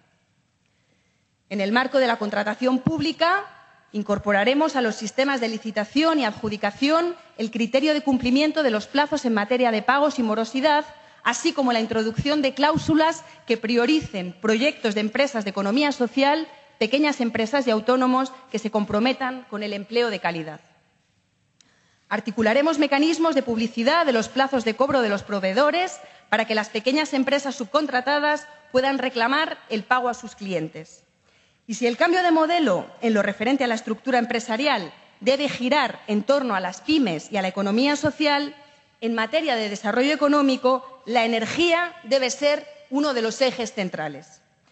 En el marco de la contratación pública, incorporaremos a los sistemas de licitación y adjudicación el criterio de cumplimiento de los plazos en materia de pagos y morosidad, así como la introducción de cláusulas que prioricen proyectos de empresas de economía social, pequeñas empresas y autónomos que se comprometan con el empleo de calidad. Articularemos mecanismos de publicidad de los plazos de cobro de los proveedores para que las pequeñas empresas subcontratadas puedan reclamar el pago a sus clientes. Y si el cambio de modelo en lo referente a la estructura empresarial debe girar en torno a las pymes y a la economía social, en materia de desarrollo económico, la energía debe ser uno de los ejes centrales.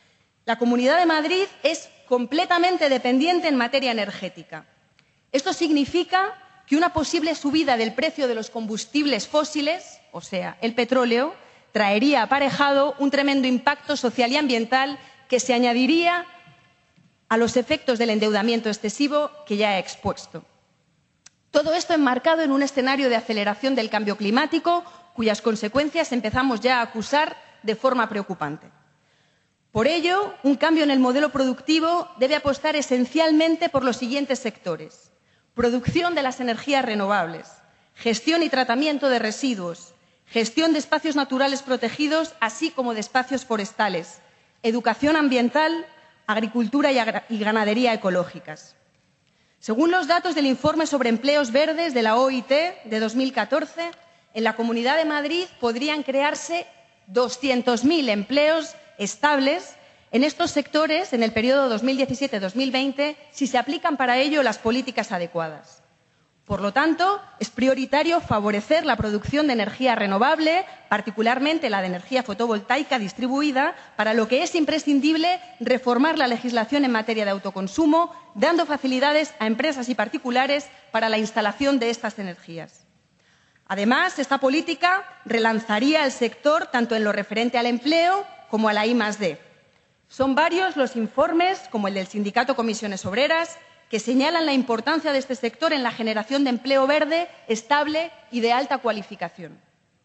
La Comunidad de Madrid es completamente dependiente en materia energética. Esto significa que una posible subida del precio de los combustibles fósiles, o sea, el petróleo, traería aparejado un tremendo impacto social y ambiental que se añadiría a los efectos del endeudamiento excesivo que ya he expuesto. Todo esto enmarcado en un escenario de aceleración del cambio climático, cuyas consecuencias empezamos ya a acusar de forma preocupante. Por ello, un cambio en el modelo productivo debe apostar esencialmente por los siguientes sectores: producción de las energías renovables, gestión y tratamiento de residuos, gestión de espacios naturales protegidos, así como de espacios forestales, educación ambiental, agricultura y ganadería ecológicas. Según los datos del informe sobre empleos verdes de la O I T de dos mil catorce, en la Comunidad de Madrid podrían crearse doscientos mil empleos estables en estos sectores en el periodo dos mil diecisiete a dos mil veinte si se aplican para ello las políticas adecuadas. Por lo tanto, es prioritario favorecer la producción de energía renovable, particularmente la de energía fotovoltaica distribuida, para lo que es imprescindible reformar la legislación en materia de autoconsumo, dando facilidades a empresas y particulares para la instalación de estas energías. Además, esta política relanzaría el sector tanto en lo referente al empleo como a la I más D. Son varios los informes, como el del Sindicato Comisiones Obreras, que señalan la importancia de este sector en la generación de empleo verde, estable y de alta cualificación.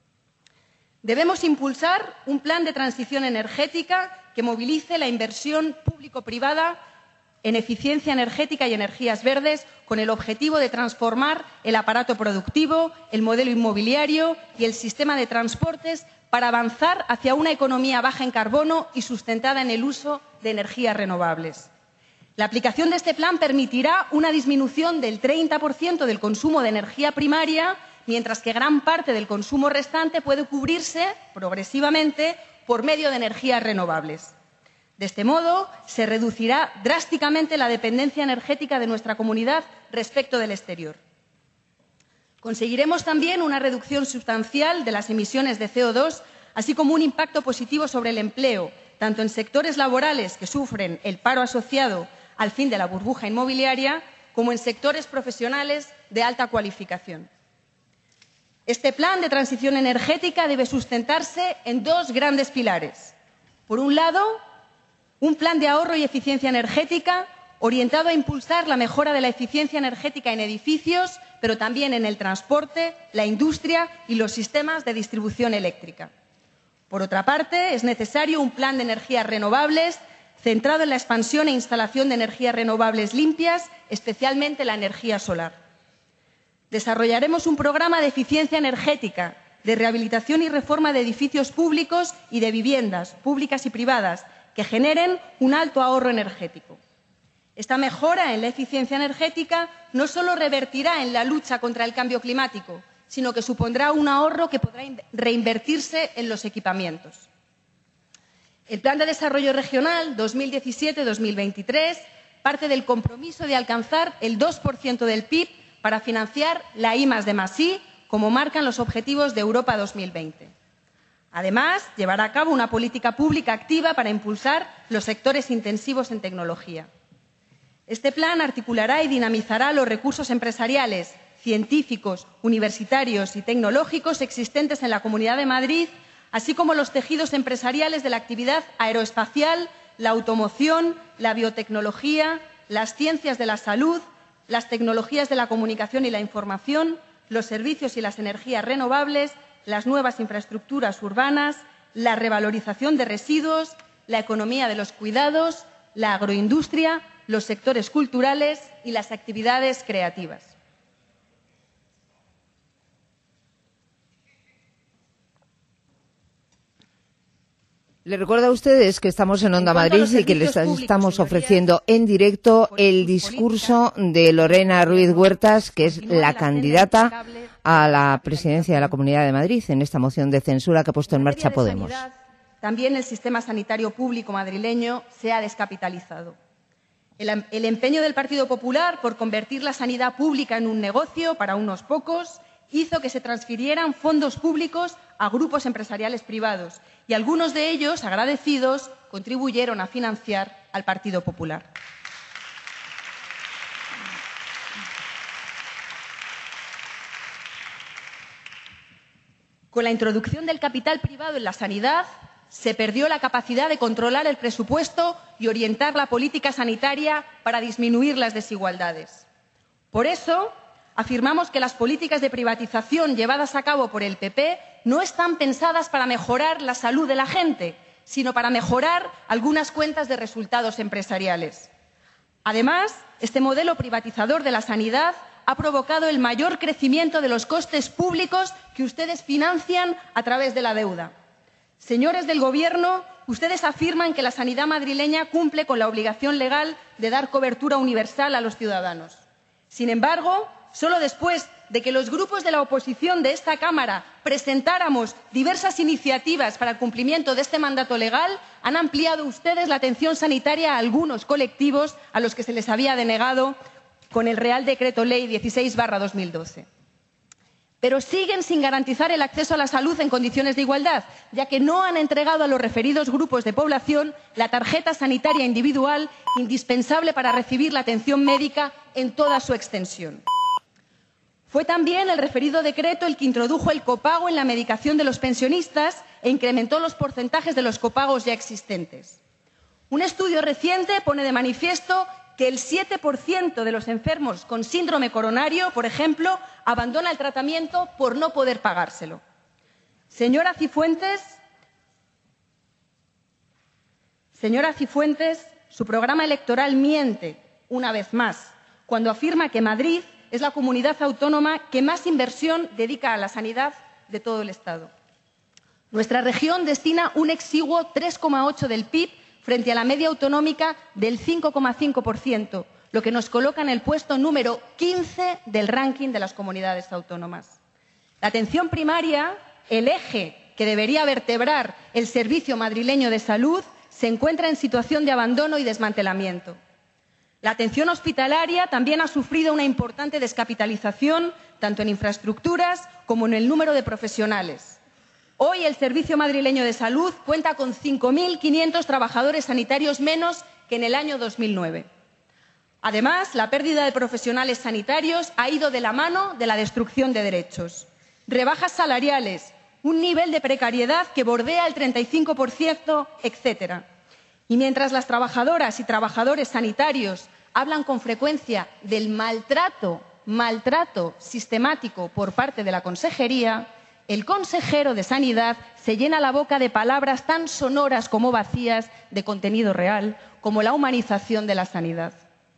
Debemos impulsar un plan de transición energética que movilice la inversión público-privada en eficiencia energética y energías verdes, con el objetivo de transformar el aparato productivo, el modelo inmobiliario y el sistema de transportes para avanzar hacia una economía baja en carbono y sustentada en el uso de energías renovables. La aplicación de este plan permitirá una disminución del treinta por ciento del consumo de energía primaria, mientras que gran parte del consumo restante puede cubrirse progresivamente por medio de energías renovables. De este modo, se reducirá drásticamente la dependencia energética de nuestra comunidad respecto del exterior. Conseguiremos también una reducción sustancial de las emisiones de C O dos, así como un impacto positivo sobre el empleo, tanto en sectores laborales que sufren el paro asociado al fin de la burbuja inmobiliaria, como en sectores profesionales de alta cualificación. Este plan de transición energética debe sustentarse en dos grandes pilares. Por un lado, un plan de ahorro y eficiencia energética orientado a impulsar la mejora de la eficiencia energética en edificios, pero también en el transporte, la industria y los sistemas de distribución eléctrica. Por otra parte, es necesario un plan de energías renovables centrado en la expansión e instalación de energías renovables limpias, especialmente la energía solar. Desarrollaremos un programa de eficiencia energética, de rehabilitación y reforma de edificios públicos y de viviendas públicas y privadas que generen un alto ahorro energético. Esta mejora en la eficiencia energética no solo revertirá en la lucha contra el cambio climático, sino que supondrá un ahorro que podrá reinvertirse en los equipamientos. El Plan de Desarrollo Regional dos mil diecisiete a dos mil veintitrés parte del compromiso de alcanzar el dos por ciento del P I B para financiar la I más D más I, como marcan los objetivos de Europa dos mil veinte. Además, llevará a cabo una política pública activa para impulsar los sectores intensivos en tecnología. Este plan articulará y dinamizará los recursos empresariales, científicos, universitarios y tecnológicos existentes en la Comunidad de Madrid, así como los tejidos empresariales de la actividad aeroespacial, la automoción, la biotecnología, las ciencias de la salud, las tecnologías de la comunicación y la información, los servicios y las energías renovables, las nuevas infraestructuras urbanas, la revalorización de residuos, la economía de los cuidados, la agroindustria, los sectores culturales y las actividades creativas. Le recuerdo a ustedes que estamos en Onda Madrid y que les estamos ofreciendo en directo el discurso de Lorena Ruiz Huertas, que es la candidata a la presidencia de la Comunidad de Madrid en esta moción de censura que ha puesto en marcha Podemos. También el sistema sanitario público madrileño se ha descapitalizado. El, el empeño del Partido Popular por convertir la sanidad pública en un negocio para unos pocos hizo que se transfirieran fondos públicos a grupos empresariales privados y algunos de ellos, agradecidos, contribuyeron a financiar al Partido Popular. Con la introducción del capital privado en la sanidad, se perdió la capacidad de controlar el presupuesto y orientar la política sanitaria para disminuir las desigualdades. Por eso, afirmamos que las políticas de privatización llevadas a cabo por el P P no están pensadas para mejorar la salud de la gente, sino para mejorar algunas cuentas de resultados empresariales. Además, este modelo privatizador de la sanidad ha provocado el mayor crecimiento de los costes públicos que ustedes financian a través de la deuda. Señores del Gobierno, ustedes afirman que la sanidad madrileña cumple con la obligación legal de dar cobertura universal a los ciudadanos. Sin embargo, solo después de que los grupos de la oposición de esta Cámara presentáramos diversas iniciativas para el cumplimiento de este mandato legal, han ampliado ustedes la atención sanitaria a algunos colectivos a los que se les había denegado con el Real Decreto Ley dieciséis barra dos mil doce. Pero siguen sin garantizar el acceso a la salud en condiciones de igualdad, ya que no han entregado a los referidos grupos de población la tarjeta sanitaria individual indispensable para recibir la atención médica en toda su extensión. Fue también el referido decreto el que introdujo el copago en la medicación de los pensionistas e incrementó los porcentajes de los copagos ya existentes. Un estudio reciente pone de manifiesto que el siete por ciento de los enfermos con síndrome coronario, por ejemplo, abandona el tratamiento por no poder pagárselo. Señora Cifuentes, señora Cifuentes, su programa electoral miente, una vez más, cuando afirma que Madrid es la comunidad autónoma que más inversión dedica a la sanidad de todo el Estado. Nuestra región destina un exiguo tres coma ocho por ciento del P I B frente a la media autonómica del cinco coma cinco por ciento, lo que nos coloca en el puesto número quince del ranking de las comunidades autónomas. La atención primaria, el eje que debería vertebrar el servicio madrileño de salud, se encuentra en situación de abandono y desmantelamiento. La atención hospitalaria también ha sufrido una importante descapitalización, tanto en infraestructuras como en el número de profesionales. Hoy el Servicio Madrileño de Salud cuenta con cinco mil quinientos trabajadores sanitarios menos que en el año dos mil nueve. Además, la pérdida de profesionales sanitarios ha ido de la mano de la destrucción de derechos. Rebajas salariales, un nivel de precariedad que bordea el treinta y cinco por ciento, etcétera. Y mientras las trabajadoras y trabajadores sanitarios hablan con frecuencia del maltrato, maltrato sistemático por parte de la Consejería, el consejero de Sanidad se llena la boca de palabras tan sonoras como vacías de contenido real, como la humanización de la sanidad.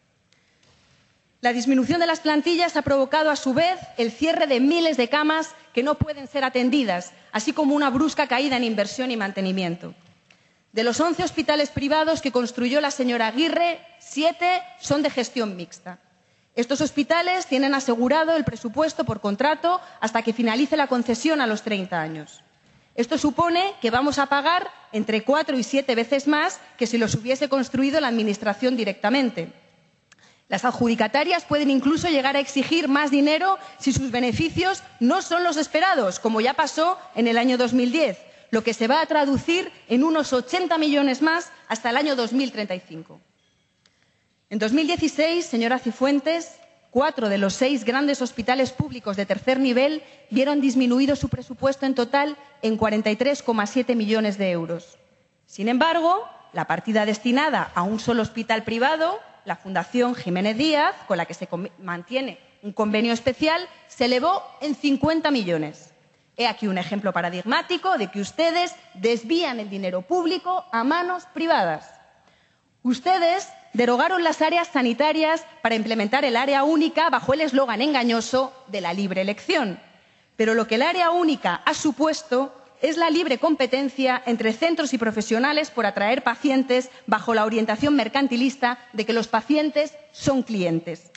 La disminución de las plantillas ha provocado, a su vez, el cierre de miles de camas que no pueden ser atendidas, así como una brusca caída en inversión y mantenimiento. De los once hospitales privados que construyó la señora Aguirre, siete son de gestión mixta. Estos hospitales tienen asegurado el presupuesto por contrato hasta que finalice la concesión a los treinta años. Esto supone que vamos a pagar entre cuatro y siete veces más que si los hubiese construido la Administración directamente. Las adjudicatarias pueden incluso llegar a exigir más dinero si sus beneficios no son los esperados, como ya pasó en el año dos mil diez, lo que se va a traducir en unos ochenta millones más hasta el año dos mil treinta y cinco. En dos mil dieciséis, señora Cifuentes, cuatro de los seis grandes hospitales públicos de tercer nivel vieron disminuido su presupuesto en total en cuarenta y tres coma siete millones de euros. Sin embargo, la partida destinada a un solo hospital privado, la Fundación Jiménez Díaz, con la que se mantiene un convenio especial, se elevó en cincuenta millones. He aquí un ejemplo paradigmático de que ustedes desvían el dinero público a manos privadas. Ustedes derogaron las áreas sanitarias para implementar el área única bajo el eslogan engañoso de la libre elección. Pero lo que el área única ha supuesto es la libre competencia entre centros y profesionales por atraer pacientes bajo la orientación mercantilista de que los pacientes son clientes.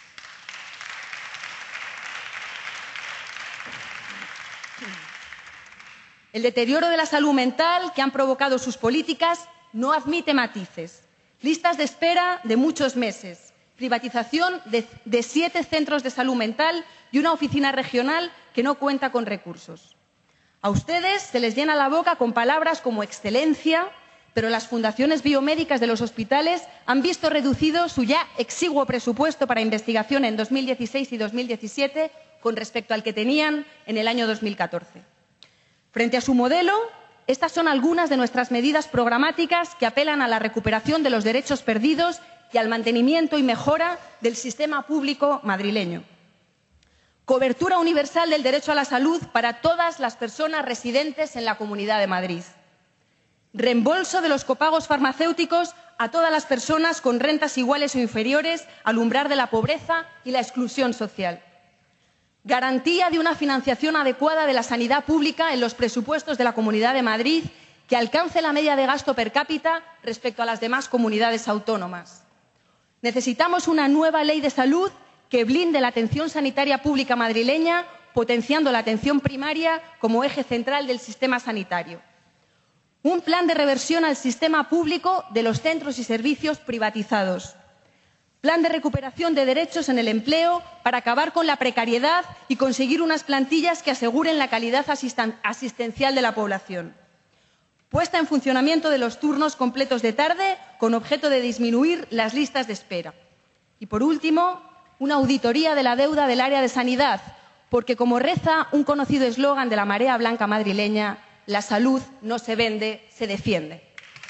El deterioro de la salud mental que han provocado sus políticas no admite matices. Listas de espera de muchos meses, privatización de, de siete centros de salud mental y una oficina regional que no cuenta con recursos. A ustedes se les llena la boca con palabras como excelencia, pero las fundaciones biomédicas de los hospitales han visto reducido su ya exiguo presupuesto para investigación en dos mil dieciséis y dos mil diecisiete con respecto al que tenían en el año dos mil catorce. Frente a su modelo, estas son algunas de nuestras medidas programáticas que apelan a la recuperación de los derechos perdidos y al mantenimiento y mejora del sistema público madrileño. Cobertura universal del derecho a la salud para todas las personas residentes en la Comunidad de Madrid. Reembolso de los copagos farmacéuticos a todas las personas con rentas iguales o inferiores al umbral de la pobreza y la exclusión social. Garantía de una financiación adecuada de la sanidad pública en los presupuestos de la Comunidad de Madrid que alcance la media de gasto per cápita respecto a las demás comunidades autónomas. Necesitamos una nueva ley de salud que blinde la atención sanitaria pública madrileña, potenciando la atención primaria como eje central del sistema sanitario. Un plan de reversión al sistema público de los centros y servicios privatizados. Plan de recuperación de derechos en el empleo para acabar con la precariedad y conseguir unas plantillas que aseguren la calidad asisten- asistencial de la población. Puesta en funcionamiento de los turnos completos de tarde con objeto de disminuir las listas de espera. Y, por último, una auditoría de la deuda del área de sanidad, porque, como reza un conocido eslogan de la Marea Blanca madrileña, la salud no se vende, se defiende.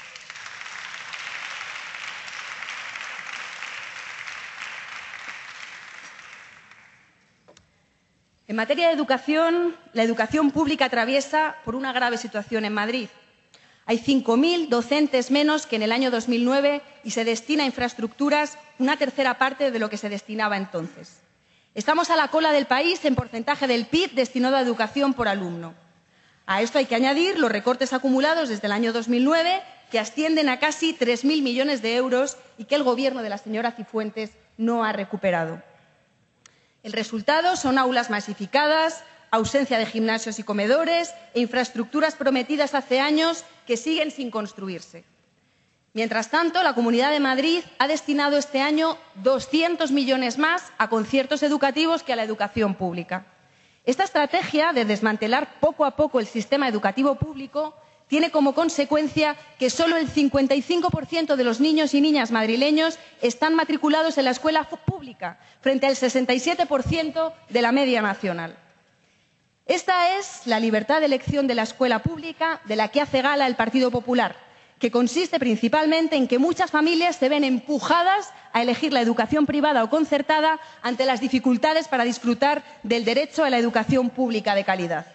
En materia de educación, la educación pública atraviesa por una grave situación en Madrid. Hay cinco mil docentes menos que en el año dos mil nueve y se destina a infraestructuras una tercera parte de lo que se destinaba entonces. Estamos a la cola del país en porcentaje del P I B destinado a educación por alumno. A esto hay que añadir los recortes acumulados desde el año dos mil nueve, que ascienden a casi tres mil millones de euros y que el Gobierno de la señora Cifuentes no ha recuperado. El resultado son aulas masificadas, ausencia de gimnasios y comedores e infraestructuras prometidas hace años que siguen sin construirse. Mientras tanto, la Comunidad de Madrid ha destinado este año doscientos millones más a conciertos educativos que a la educación pública. Esta estrategia de desmantelar poco a poco el sistema educativo público tiene como consecuencia que solo el cincuenta y cinco por ciento de los niños y niñas madrileños están matriculados en la escuela pública, frente al sesenta y siete por ciento de la media nacional. Esta es la libertad de elección de la escuela pública de la que hace gala el Partido Popular, que consiste principalmente en que muchas familias se ven empujadas a elegir la educación privada o concertada ante las dificultades para disfrutar del derecho a la educación pública de calidad.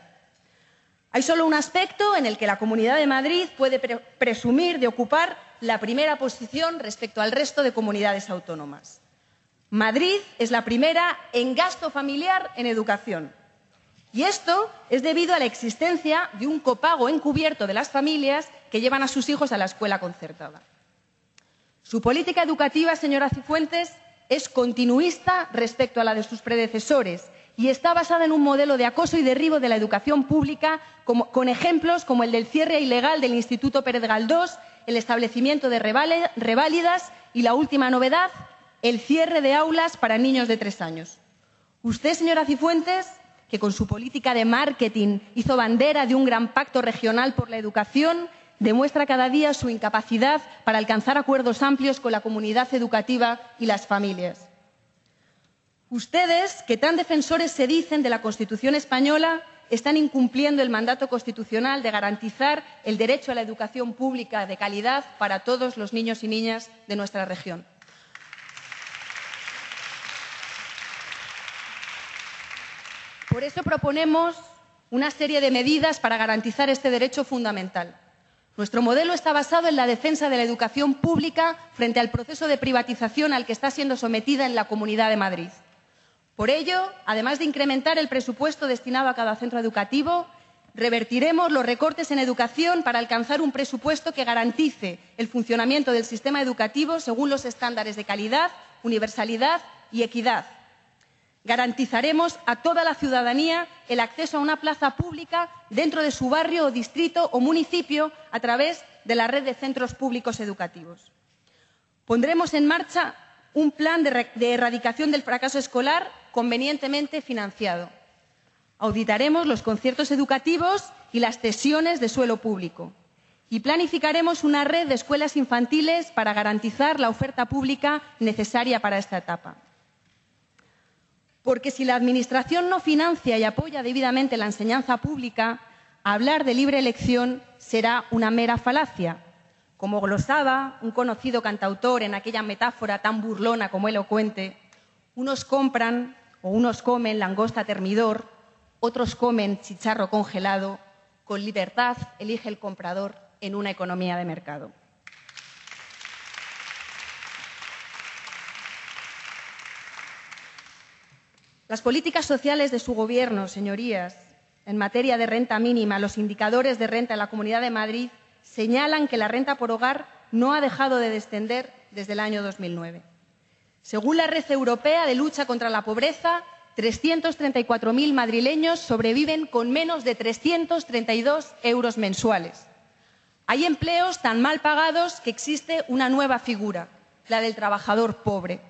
Hay solo un aspecto en el que la Comunidad de Madrid puede pre- presumir de ocupar la primera posición respecto al resto de comunidades autónomas. Madrid es la primera en gasto familiar en educación. Y esto es debido a la existencia de un copago encubierto de las familias que llevan a sus hijos a la escuela concertada. Su política educativa, señora Cifuentes, es continuista respecto a la de sus predecesores y está basada en un modelo de acoso y derribo de la educación pública como, con ejemplos como el del cierre ilegal del Instituto Pérez Galdós, el establecimiento de reválidas y, la última novedad, el cierre de aulas para niños de tres años. Usted, señora Cifuentes, que con su política de marketing hizo bandera de un gran pacto regional por la educación, demuestra cada día su incapacidad para alcanzar acuerdos amplios con la comunidad educativa y las familias. Ustedes, que tan defensores se dicen de la Constitución española, están incumpliendo el mandato constitucional de garantizar el derecho a la educación pública de calidad para todos los niños y niñas de nuestra región. Por eso proponemos una serie de medidas para garantizar este derecho fundamental. Nuestro modelo está basado en la defensa de la educación pública frente al proceso de privatización al que está siendo sometida en la Comunidad de Madrid. Por ello, además de incrementar el presupuesto destinado a cada centro educativo, revertiremos los recortes en educación para alcanzar un presupuesto que garantice el funcionamiento del sistema educativo según los estándares de calidad, universalidad y equidad. Garantizaremos a toda la ciudadanía el acceso a una plaza pública dentro de su barrio o distrito o municipio a través de la red de centros públicos educativos. Pondremos en marcha un plan de, de erradicación del fracaso escolar convenientemente financiado. Auditaremos los conciertos educativos y las cesiones de suelo público. y planificaremos una red de escuelas infantiles para garantizar la oferta pública necesaria para esta etapa. Porque si la Administración no financia y apoya debidamente la enseñanza pública, hablar de libre elección será una mera falacia. Como glosaba un conocido cantautor en aquella metáfora tan burlona como elocuente, unos compran o unos comen langosta termidor, otros comen chicharro congelado, con libertad elige el comprador en una economía de mercado. Las políticas sociales de su Gobierno, señorías, en materia de renta mínima, los indicadores de renta en la Comunidad de Madrid señalan que la renta por hogar no ha dejado de descender desde el año dos mil nueve. Según la Red Europea de Lucha contra la Pobreza, trescientos treinta y cuatro mil madrileños sobreviven con menos de trescientos treinta y dos euros mensuales. Hay empleos tan mal pagados que existe una nueva figura, la del trabajador pobre.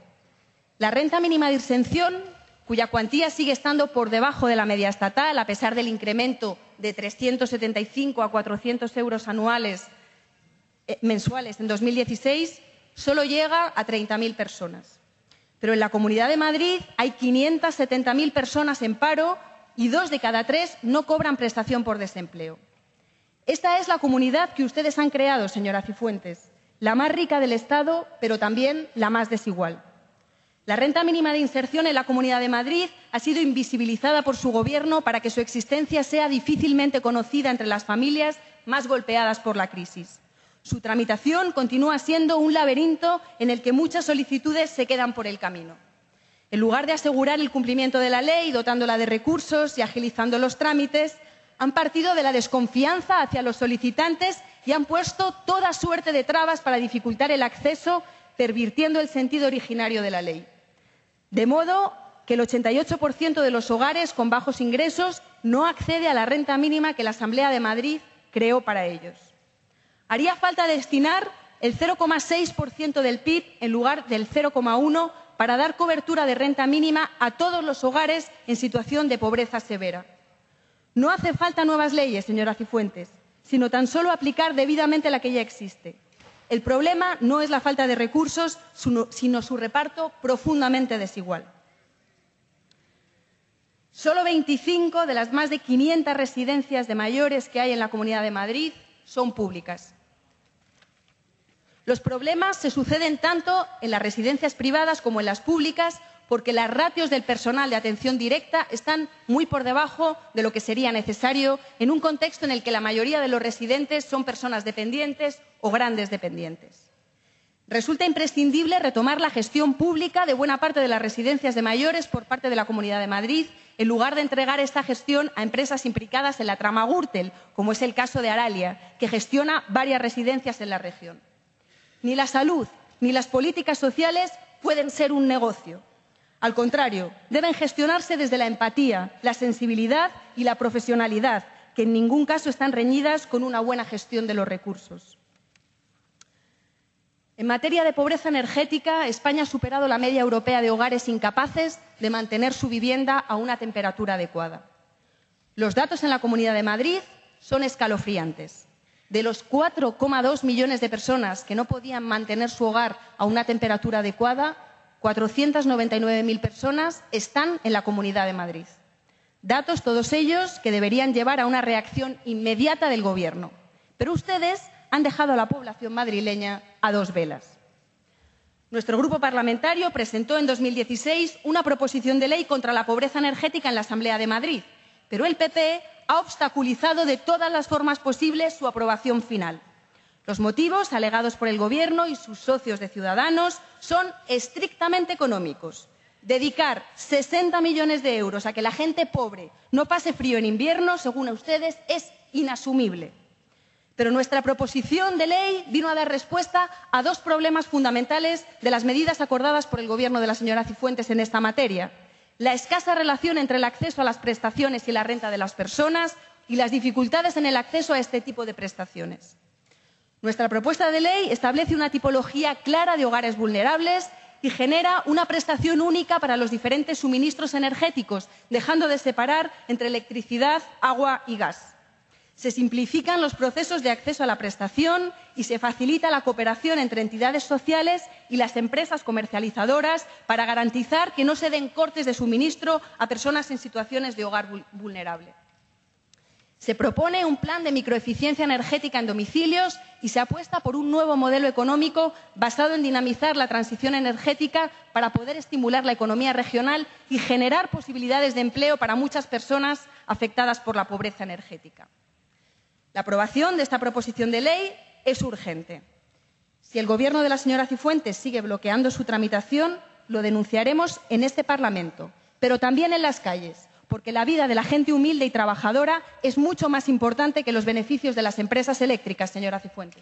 La renta mínima de inserción, cuya cuantía sigue estando por debajo de la media estatal, a pesar del incremento de trescientos setenta y cinco a cuatrocientos euros anuales eh, mensuales en dos mil dieciséis, solo llega a treinta mil personas. Pero en la Comunidad de Madrid hay quinientas setenta mil personas en paro y dos de cada tres no cobran prestación por desempleo. Esta es la comunidad que ustedes han creado, señora Cifuentes, la más rica del Estado, pero también la más desigual. La renta mínima de inserción en la Comunidad de Madrid ha sido invisibilizada por su Gobierno para que su existencia sea difícilmente conocida entre las familias más golpeadas por la crisis. Su tramitación continúa siendo un laberinto en el que muchas solicitudes se quedan por el camino. En lugar de asegurar el cumplimiento de la ley, dotándola de recursos y agilizando los trámites, han partido de la desconfianza hacia los solicitantes y han puesto toda suerte de trabas para dificultar el acceso, pervirtiendo el sentido originario de la ley. De modo que el ochenta y ocho por ciento de los hogares con bajos ingresos no accede a la renta mínima que la Asamblea de Madrid creó para ellos. Haría falta destinar el cero coma seis por ciento del P I B en lugar del cero coma uno por ciento para dar cobertura de renta mínima a todos los hogares en situación de pobreza severa. No hace falta nuevas leyes, señora Cifuentes, sino tan solo aplicar debidamente la que ya existe. El problema no es la falta de recursos, sino su reparto profundamente desigual. Solo veinticinco de las más de quinientas residencias de mayores que hay en la Comunidad de Madrid son públicas. Los problemas se suceden tanto en las residencias privadas como en las públicas porque las ratios del personal de atención directa están muy por debajo de lo que sería necesario en un contexto en el que la mayoría de los residentes son personas dependientes o grandes dependientes. Resulta imprescindible retomar la gestión pública de buena parte de las residencias de mayores por parte de la Comunidad de Madrid, en lugar de entregar esta gestión a empresas implicadas en la trama Gürtel, como es el caso de Aralia, que gestiona varias residencias en la región. Ni la salud ni las políticas sociales pueden ser un negocio. Al contrario, deben gestionarse desde la empatía, la sensibilidad y la profesionalidad, que en ningún caso están reñidas con una buena gestión de los recursos. En materia de pobreza energética, España ha superado la media europea de hogares incapaces de mantener su vivienda a una temperatura adecuada. Los datos en la Comunidad de Madrid son escalofriantes. De los cuatro coma dos millones de personas que no podían mantener su hogar a una temperatura adecuada, cuatrocientas noventa y nueve mil personas están en la Comunidad de Madrid. Datos todos ellos que deberían llevar a una reacción inmediata del Gobierno. Pero ustedes han dejado a la población madrileña a dos velas. Nuestro grupo parlamentario presentó en dos mil dieciséis una proposición de ley contra la pobreza energética en la Asamblea de Madrid, pero el P P ha obstaculizado de todas las formas posibles su aprobación final. Los motivos alegados por el Gobierno y sus socios de Ciudadanos son estrictamente económicos. Dedicar sesenta millones de euros a que la gente pobre no pase frío en invierno, según ustedes, es inasumible. Pero nuestra proposición de ley vino a dar respuesta a dos problemas fundamentales de las medidas acordadas por el Gobierno de la señora Cifuentes en esta materia: la escasa relación entre el acceso a las prestaciones y la renta de las personas y las dificultades en el acceso a este tipo de prestaciones. Nuestra propuesta de ley establece una tipología clara de hogares vulnerables y genera una prestación única para los diferentes suministros energéticos, dejando de separar entre electricidad, agua y gas. Se simplifican los procesos de acceso a la prestación y se facilita la cooperación entre entidades sociales y las empresas comercializadoras para garantizar que no se den cortes de suministro a personas en situaciones de hogar vulnerable. Se propone un plan de microeficiencia energética en domicilios y se apuesta por un nuevo modelo económico basado en dinamizar la transición energética para poder estimular la economía regional y generar posibilidades de empleo para muchas personas afectadas por la pobreza energética. La aprobación de esta proposición de ley es urgente. Si el Gobierno de la señora Cifuentes sigue bloqueando su tramitación, lo denunciaremos en este Parlamento, pero también en las calles, porque la vida de la gente humilde y trabajadora es mucho más importante que los beneficios de las empresas eléctricas, señora Cifuentes.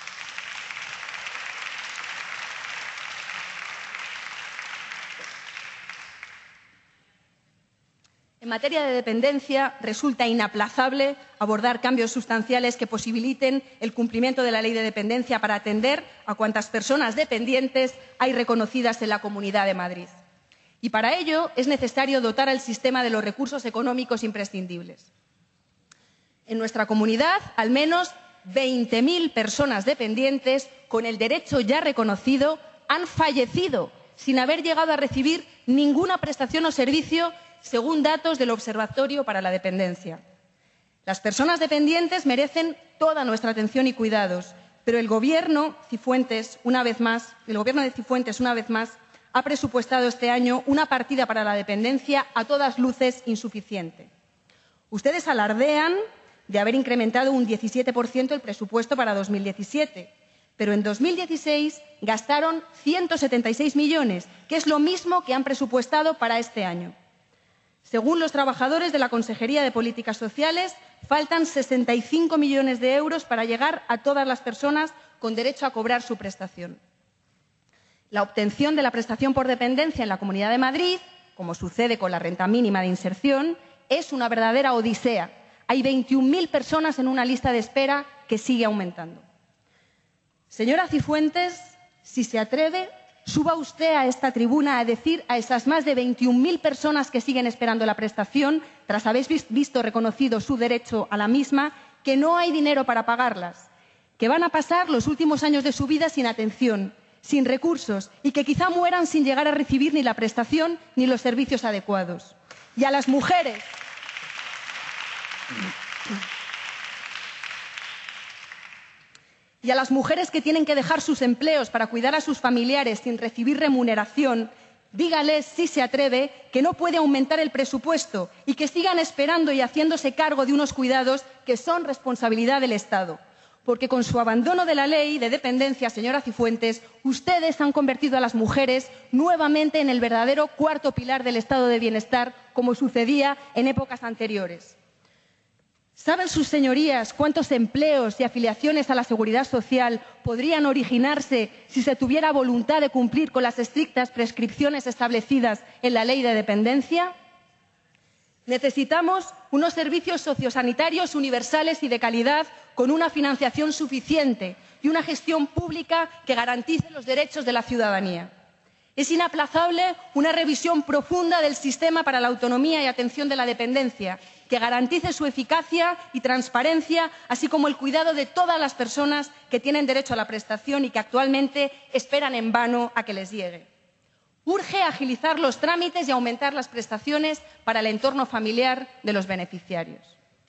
En materia de dependencia, resulta inaplazable abordar cambios sustanciales que posibiliten el cumplimiento de la Ley de Dependencia para atender a cuantas personas dependientes hay reconocidas en la Comunidad de Madrid. Y para ello es necesario dotar al sistema de los recursos económicos imprescindibles. En nuestra comunidad, al menos veinte mil personas dependientes con el derecho ya reconocido han fallecido sin haber llegado a recibir ninguna prestación o servicio, según datos del Observatorio para la Dependencia. Las personas dependientes merecen toda nuestra atención y cuidados, pero el Gobierno Cifuentes, una vez más, el Gobierno de Cifuentes, una vez más, ha presupuestado este año una partida para la dependencia a todas luces insuficiente. Ustedes alardean de haber incrementado un diecisiete por ciento el presupuesto para dos mil diecisiete, pero en dos mil dieciséis gastaron ciento setenta y seis millones, que es lo mismo que han presupuestado para este año. Según los trabajadores de la Consejería de Políticas Sociales, faltan sesenta y cinco millones de euros para llegar a todas las personas con derecho a cobrar su prestación. La obtención de la prestación por dependencia en la Comunidad de Madrid, como sucede con la renta mínima de inserción, es una verdadera odisea. Hay veintiún mil personas en una lista de espera que sigue aumentando. Señora Cifuentes, si se atreve, suba usted a esta tribuna a decir a esas más de veintiún mil personas que siguen esperando la prestación, tras haber visto reconocido su derecho a la misma, que no hay dinero para pagarlas, que van a pasar los últimos años de su vida sin atención, sin recursos y que quizá mueran sin llegar a recibir ni la prestación ni los servicios adecuados. Y a las mujeres. Y a las mujeres que tienen que dejar sus empleos para cuidar a sus familiares sin recibir remuneración, dígales, si se atreve, que no puede aumentar el presupuesto y que sigan esperando y haciéndose cargo de unos cuidados que son responsabilidad del Estado. Porque con su abandono de la ley de dependencia, señora Cifuentes, ustedes han convertido a las mujeres nuevamente en el verdadero cuarto pilar del Estado de bienestar, como sucedía en épocas anteriores. ¿Saben sus señorías cuántos empleos y afiliaciones a la Seguridad Social podrían originarse si se tuviera voluntad de cumplir con las estrictas prescripciones establecidas en la Ley de Dependencia? Necesitamos unos servicios sociosanitarios universales y de calidad con una financiación suficiente y una gestión pública que garantice los derechos de la ciudadanía. Es inaplazable una revisión profunda del sistema para la autonomía y atención de la dependencia, que garantice su eficacia y transparencia, así como el cuidado de todas las personas que tienen derecho a la prestación y que actualmente esperan en vano a que les llegue. Urge agilizar los trámites y aumentar las prestaciones para el entorno familiar de los beneficiarios.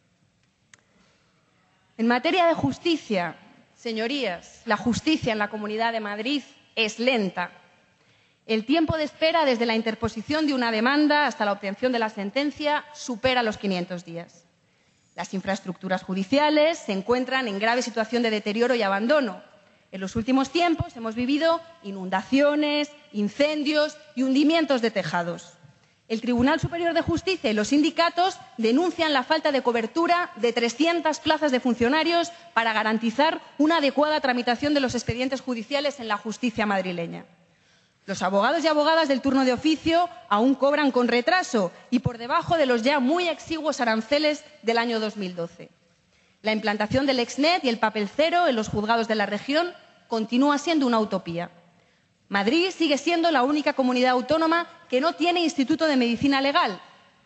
En materia de justicia, señorías, la justicia en la Comunidad de Madrid es lenta. El tiempo de espera desde la interposición de una demanda hasta la obtención de la sentencia supera los quinientos días. Las infraestructuras judiciales se encuentran en grave situación de deterioro y abandono. En los últimos tiempos hemos vivido inundaciones, incendios y hundimientos de tejados. El Tribunal Superior de Justicia y los sindicatos denuncian la falta de cobertura de trescientas plazas de funcionarios para garantizar una adecuada tramitación de los expedientes judiciales en la justicia madrileña. Los abogados y abogadas del turno de oficio aún cobran con retraso y por debajo de los ya muy exiguos aranceles del año dos mil doce. La implantación del Exnet y el papel cero en los juzgados de la región continúa siendo una utopía. Madrid sigue siendo la única comunidad autónoma que no tiene Instituto de Medicina Legal.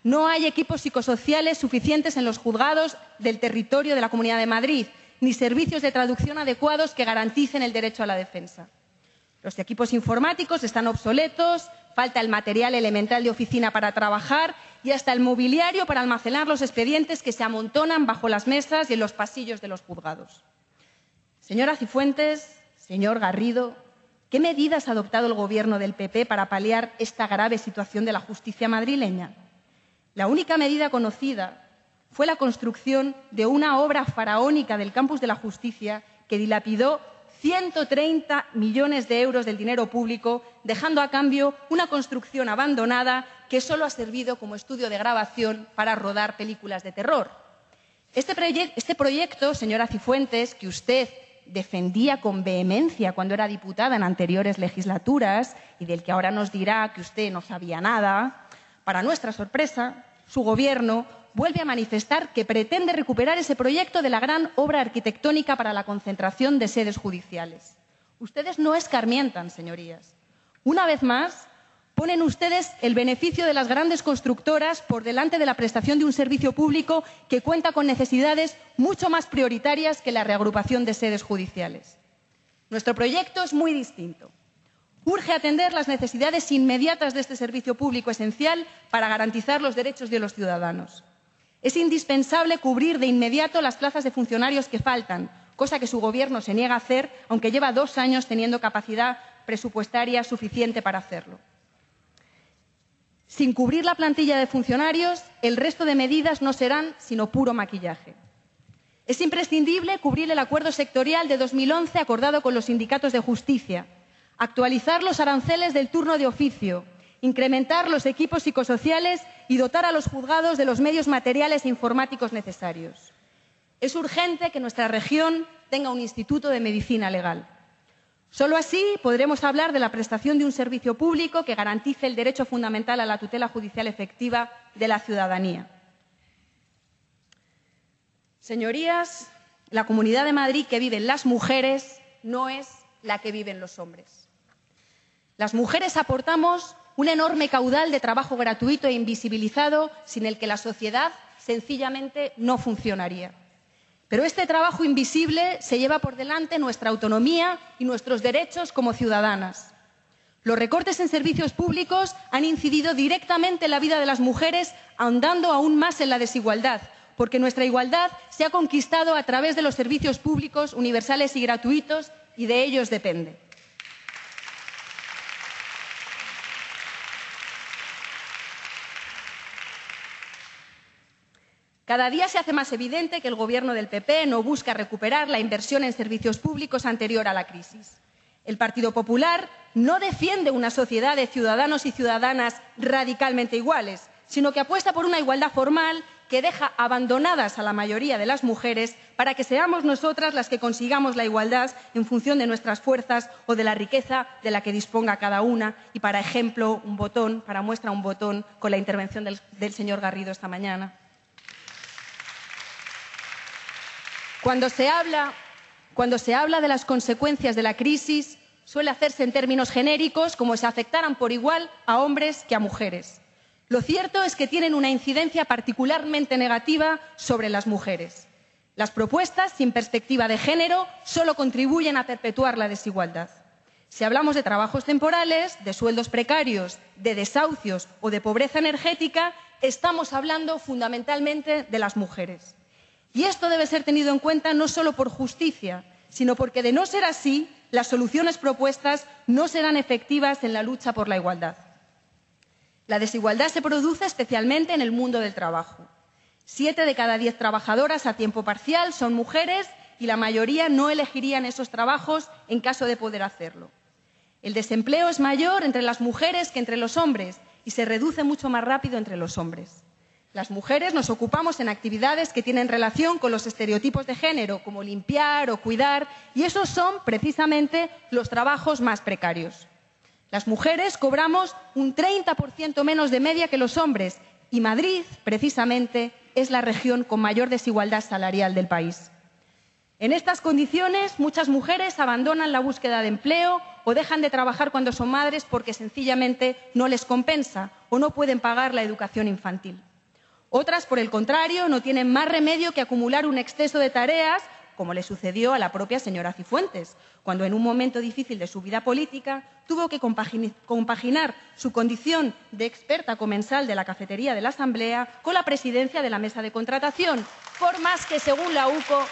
No hay equipos psicosociales suficientes en los juzgados del territorio de la Comunidad de Madrid, ni servicios de traducción adecuados que garanticen el derecho a la defensa. Los equipos informáticos están obsoletos, falta el material elemental de oficina para trabajar y hasta el mobiliario para almacenar los expedientes que se amontonan bajo las mesas y en los pasillos de los juzgados. Señora Cifuentes, señor Garrido, ¿qué medidas ha adoptado el Gobierno del P P para paliar esta grave situación de la justicia madrileña? La única medida conocida fue la construcción de una obra faraónica del Campus de la Justicia que dilapidó ciento treinta millones de euros del dinero público, dejando a cambio una construcción abandonada que solo ha servido como estudio de grabación para rodar películas de terror. Este, proye- este proyecto, señora Cifuentes, que usted defendía con vehemencia cuando era diputada en anteriores legislaturas y del que ahora nos dirá que usted no sabía nada, para nuestra sorpresa, su Gobierno vuelve a manifestar que pretende recuperar ese proyecto de la gran obra arquitectónica para la concentración de sedes judiciales. Ustedes no escarmientan, señorías. Una vez más, ponen ustedes el beneficio de las grandes constructoras por delante de la prestación de un servicio público que cuenta con necesidades mucho más prioritarias que la reagrupación de sedes judiciales. Nuestro proyecto es muy distinto. Urge atender las necesidades inmediatas de este servicio público esencial para garantizar los derechos de los ciudadanos. Es indispensable cubrir de inmediato las plazas de funcionarios que faltan, cosa que su Gobierno se niega a hacer, aunque lleva dos años teniendo capacidad presupuestaria suficiente para hacerlo. Sin cubrir la plantilla de funcionarios, el resto de medidas no serán sino puro maquillaje. Es imprescindible cubrir el acuerdo sectorial de dos mil once acordado con los sindicatos de justicia, actualizar los aranceles del turno de oficio, incrementar los equipos psicosociales y dotar a los juzgados de los medios materiales e informáticos necesarios. Es urgente que nuestra región tenga un instituto de medicina legal. Solo así podremos hablar de la prestación de un servicio público que garantice el derecho fundamental a la tutela judicial efectiva de la ciudadanía. Señorías, la Comunidad de Madrid que viven las mujeres no es la que viven los hombres. Las mujeres aportamos un enorme caudal de trabajo gratuito e invisibilizado sin el que la sociedad sencillamente no funcionaría. Pero este trabajo invisible se lleva por delante nuestra autonomía y nuestros derechos como ciudadanas. Los recortes en servicios públicos han incidido directamente en la vida de las mujeres, ahondando aún más en la desigualdad, porque nuestra igualdad se ha conquistado a través de los servicios públicos universales y gratuitos y de ellos depende. Cada día se hace más evidente que el Gobierno del P P no busca recuperar la inversión en servicios públicos anterior a la crisis. El Partido Popular no defiende una sociedad de ciudadanos y ciudadanas radicalmente iguales, sino que apuesta por una igualdad formal que deja abandonadas a la mayoría de las mujeres para que seamos nosotras las que consigamos la igualdad en función de nuestras fuerzas o de la riqueza de la que disponga cada una. Y, para ejemplo, un botón, para muestra un botón, con la intervención del, del señor Garrido esta mañana. Cuando se habla, cuando se habla de las consecuencias de la crisis, suele hacerse en términos genéricos, como si afectaran por igual a hombres que a mujeres. Lo cierto es que tienen una incidencia particularmente negativa sobre las mujeres. Las propuestas sin perspectiva de género solo contribuyen a perpetuar la desigualdad. Si hablamos de trabajos temporales, de sueldos precarios, de desahucios o de pobreza energética, estamos hablando fundamentalmente de las mujeres. Y esto debe ser tenido en cuenta no solo por justicia, sino porque, de no ser así, las soluciones propuestas no serán efectivas en la lucha por la igualdad. La desigualdad se produce especialmente en el mundo del trabajo. Siete de cada diez trabajadoras a tiempo parcial son mujeres y la mayoría no elegirían esos trabajos en caso de poder hacerlo. El desempleo es mayor entre las mujeres que entre los hombres y se reduce mucho más rápido entre los hombres. Las mujeres nos ocupamos en actividades que tienen relación con los estereotipos de género, como limpiar o cuidar, y esos son precisamente los trabajos más precarios. Las mujeres cobramos un treinta por ciento menos de media que los hombres, y Madrid, precisamente, es la región con mayor desigualdad salarial del país. En estas condiciones, muchas mujeres abandonan la búsqueda de empleo o dejan de trabajar cuando son madres porque sencillamente no les compensa o no pueden pagar la educación infantil. Otras, por el contrario, no tienen más remedio que acumular un exceso de tareas, como le sucedió a la propia señora Cifuentes, cuando en un momento difícil de su vida política tuvo que compaginar su condición de experta comensal de la cafetería de la Asamblea con la presidencia de la mesa de contratación, por más que, según la U C O,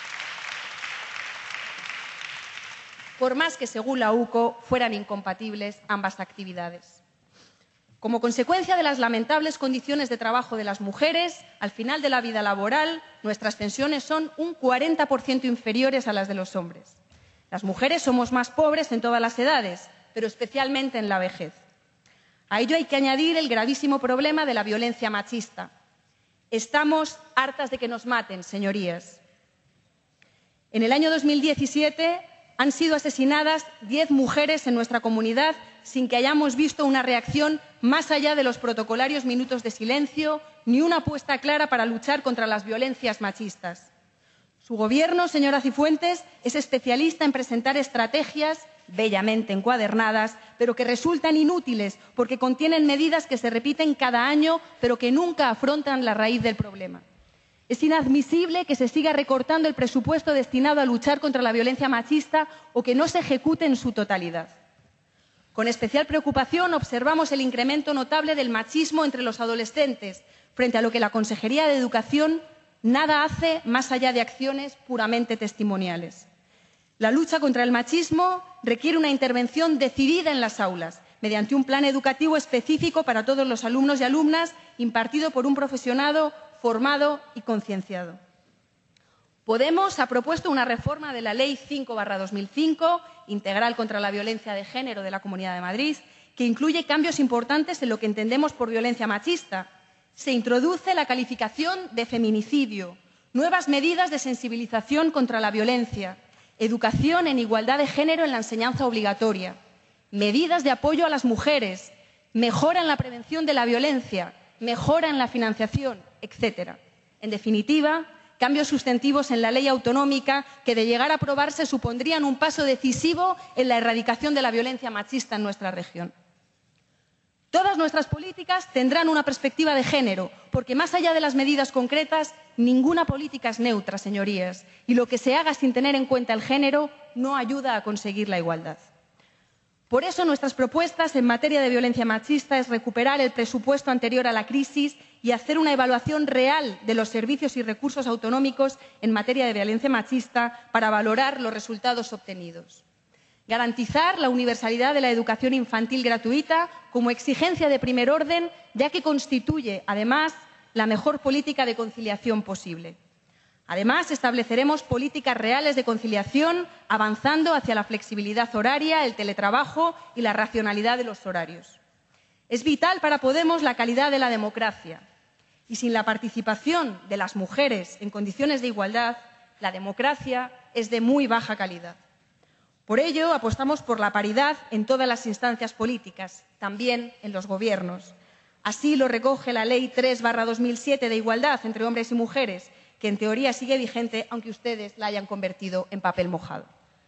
por más que, según la U C O, fueran incompatibles ambas actividades. Como consecuencia de las lamentables condiciones de trabajo de las mujeres, al final de la vida laboral, nuestras pensiones son un cuarenta por ciento inferiores a las de los hombres. Las mujeres somos más pobres en todas las edades, pero especialmente en la vejez. A ello hay que añadir el gravísimo problema de la violencia machista. Estamos hartas de que nos maten, señorías. En el año dos mil diecisiete han sido asesinadas diez mujeres en nuestra comunidad sin que hayamos visto una reacción más allá de los protocolarios minutos de silencio ni una apuesta clara para luchar contra las violencias machistas. Su Gobierno, señora Cifuentes, es especialista en presentar estrategias bellamente encuadernadas, pero que resultan inútiles porque contienen medidas que se repiten cada año, pero que nunca afrontan la raíz del problema. Es inadmisible que se siga recortando el presupuesto destinado a luchar contra la violencia machista o que no se ejecute en su totalidad. Con especial preocupación observamos el incremento notable del machismo entre los adolescentes, frente a lo que la Consejería de Educación nada hace más allá de acciones puramente testimoniales. La lucha contra el machismo requiere una intervención decidida en las aulas, mediante un plan educativo específico para todos los alumnos y alumnas, impartido por un profesional formado y concienciado. Podemos ha propuesto una reforma de la Ley cinco barra dos mil cinco, integral contra la violencia de género de la Comunidad de Madrid, que incluye cambios importantes en lo que entendemos por violencia machista. Se introduce la calificación de feminicidio, nuevas medidas de sensibilización contra la violencia, educación en igualdad de género en la enseñanza obligatoria, medidas de apoyo a las mujeres, mejora en la prevención de la violencia, mejora en la financiación, etcétera. En definitiva, cambios sustantivos en la ley autonómica que, de llegar a aprobarse, supondrían un paso decisivo en la erradicación de la violencia machista en nuestra región. Todas nuestras políticas tendrán una perspectiva de género, porque más allá de las medidas concretas, ninguna política es neutra, señorías, y lo que se haga sin tener en cuenta el género no ayuda a conseguir la igualdad. Por eso, nuestras propuestas en materia de violencia machista es recuperar el presupuesto anterior a la crisis y hacer una evaluación real de los servicios y recursos autonómicos en materia de violencia machista para valorar los resultados obtenidos. Garantizar la universalidad de la educación infantil gratuita como exigencia de primer orden, ya que constituye, además, la mejor política de conciliación posible. Además, estableceremos políticas reales de conciliación, avanzando hacia la flexibilidad horaria, el teletrabajo y la racionalidad de los horarios. Es vital para Podemos la calidad de la democracia, y sin la participación de las mujeres en condiciones de igualdad, la democracia es de muy baja calidad. Por ello, apostamos por la paridad en todas las instancias políticas, también en los gobiernos. Así lo recoge la Ley tres barra dos mil siete de igualdad entre hombres y mujeres, que en teoría sigue vigente, aunque ustedes la hayan convertido en papel mojado.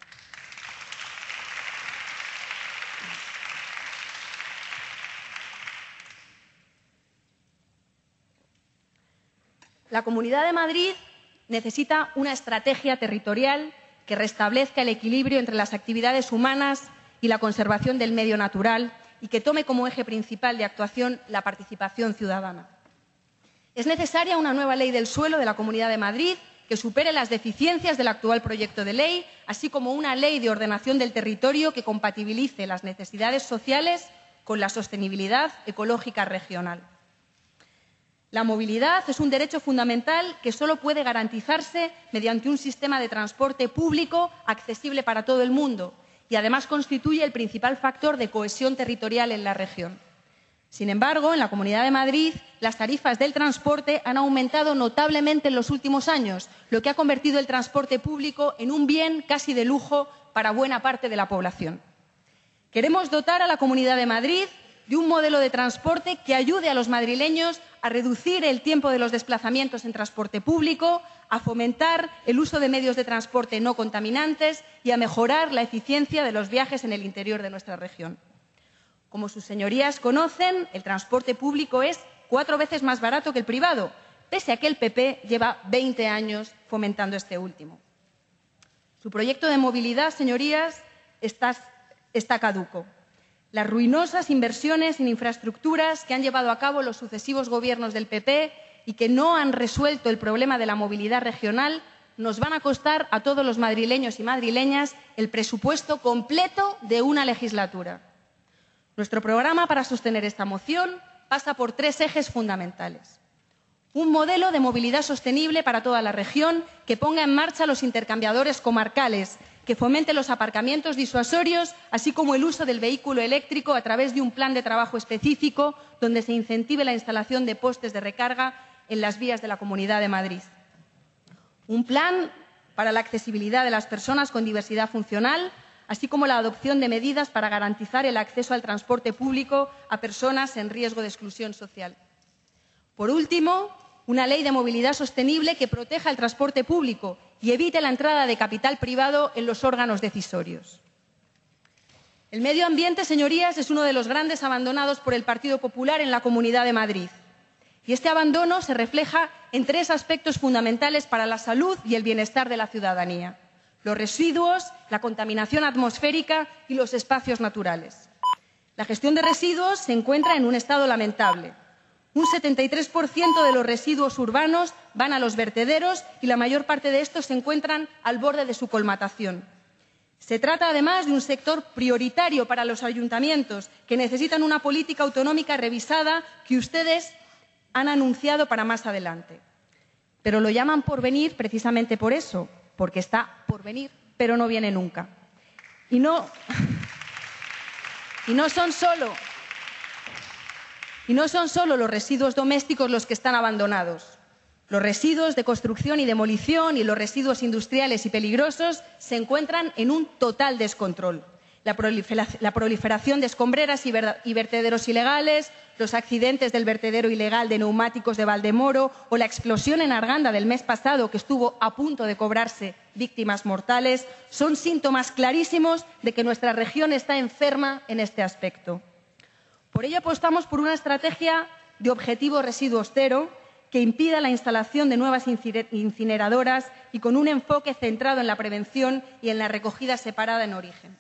La Comunidad de Madrid necesita una estrategia territorial que restablezca el equilibrio entre las actividades humanas y la conservación del medio natural y que tome como eje principal de actuación la participación ciudadana. Es necesaria una nueva ley del suelo de la Comunidad de Madrid que supere las deficiencias del actual proyecto de ley, así como una ley de ordenación del territorio que compatibilice las necesidades sociales con la sostenibilidad ecológica regional. La movilidad es un derecho fundamental que solo puede garantizarse mediante un sistema de transporte público accesible para todo el mundo y, además, constituye el principal factor de cohesión territorial en la región. Sin embargo, en la Comunidad de Madrid, las tarifas del transporte han aumentado notablemente en los últimos años, lo que ha convertido el transporte público en un bien casi de lujo para buena parte de la población. Queremos dotar a la Comunidad de Madrid de un modelo de transporte que ayude a los madrileños a reducir el tiempo de los desplazamientos en transporte público, a fomentar el uso de medios de transporte no contaminantes y a mejorar la eficiencia de los viajes en el interior de nuestra región. Como sus señorías conocen, el transporte público es cuatro veces más barato que el privado, pese a que el P P lleva veinte años fomentando este último. Su proyecto de movilidad, señorías, está, está caduco. Las ruinosas inversiones en infraestructuras que han llevado a cabo los sucesivos gobiernos del P P y que no han resuelto el problema de la movilidad regional nos van a costar a todos los madrileños y madrileñas el presupuesto completo de una legislatura. Nuestro programa para sostener esta moción pasa por tres ejes fundamentales. Un modelo de movilidad sostenible para toda la región que ponga en marcha los intercambiadores comarcales, que fomente los aparcamientos disuasorios, así como el uso del vehículo eléctrico a través de un plan de trabajo específico donde se incentive la instalación de postes de recarga en las vías de la Comunidad de Madrid. Un plan para la accesibilidad de las personas con diversidad funcional, así como la adopción de medidas para garantizar el acceso al transporte público a personas en riesgo de exclusión social. Por último, una ley de movilidad sostenible que proteja el transporte público y evite la entrada de capital privado en los órganos decisorios. El medio ambiente, señorías, es uno de los grandes abandonados por el Partido Popular en la Comunidad de Madrid. Y este abandono se refleja en tres aspectos fundamentales para la salud y el bienestar de la ciudadanía: los residuos, la contaminación atmosférica y los espacios naturales. La gestión de residuos se encuentra en un estado lamentable. Un setenta y tres por ciento de los residuos urbanos van a los vertederos y la mayor parte de estos se encuentran al borde de su colmatación. Se trata, además, de un sector prioritario para los ayuntamientos, que necesitan una política autonómica revisada que ustedes han anunciado para más adelante. Pero lo llaman por venir precisamente por eso, porque está por venir, pero no viene nunca. Y no, y no son solo... Y no son solo los residuos domésticos los que están abandonados. Los residuos de construcción y demolición y los residuos industriales y peligrosos se encuentran en un total descontrol. La proliferación de escombreras y vertederos ilegales, los accidentes del vertedero ilegal de neumáticos de Valdemoro o la explosión en Arganda del mes pasado, que estuvo a punto de cobrarse víctimas mortales, son síntomas clarísimos de que nuestra región está enferma en este aspecto. Por ello apostamos por una estrategia de objetivo residuos cero que impida la instalación de nuevas incineradoras y con un enfoque centrado en la prevención y en la recogida separada en origen.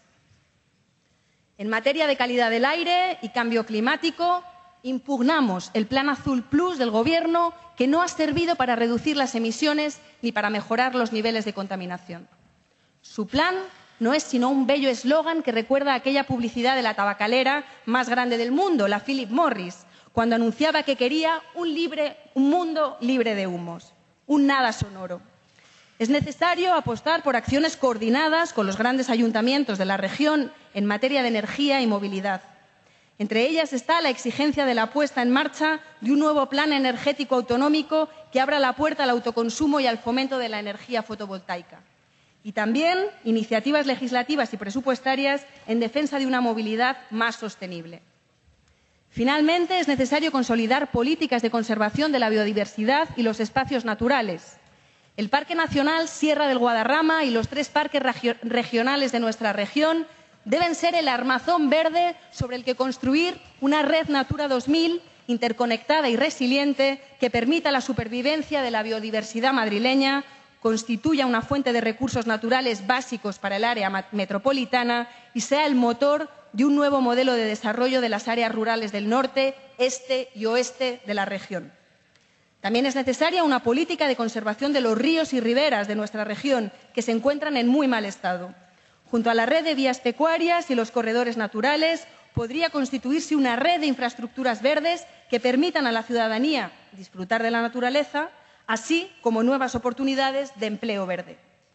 En materia de calidad del aire y cambio climático, impugnamos el Plan Azul Plus del Gobierno, que no ha servido para reducir las emisiones ni para mejorar los niveles de contaminación. Su plan no es sino un bello eslogan que recuerda a aquella publicidad de la tabacalera más grande del mundo, la Philip Morris, cuando anunciaba que quería un, libre, un mundo libre de humos, un nada sonoro. Es necesario apostar por acciones coordinadas con los grandes ayuntamientos de la región en materia de energía y movilidad. Entre ellas está la exigencia de la puesta en marcha de un nuevo plan energético autonómico que abra la puerta al autoconsumo y al fomento de la energía fotovoltaica. Y también iniciativas legislativas y presupuestarias en defensa de una movilidad más sostenible. Finalmente, es necesario consolidar políticas de conservación de la biodiversidad y los espacios naturales. El Parque Nacional Sierra del Guadarrama y los tres parques regionales de nuestra región deben ser el armazón verde sobre el que construir una red Natura dos mil interconectada y resiliente que permita la supervivencia de la biodiversidad madrileña, constituya una fuente de recursos naturales básicos para el área metropolitana y sea el motor de un nuevo modelo de desarrollo de las áreas rurales del norte, este y oeste de la región. También es necesaria una política de conservación de los ríos y riberas de nuestra región, que se encuentran en muy mal estado. Junto a la red de vías pecuarias y los corredores naturales, podría constituirse una red de infraestructuras verdes que permitan a la ciudadanía disfrutar de la naturaleza, así como nuevas oportunidades de empleo verde.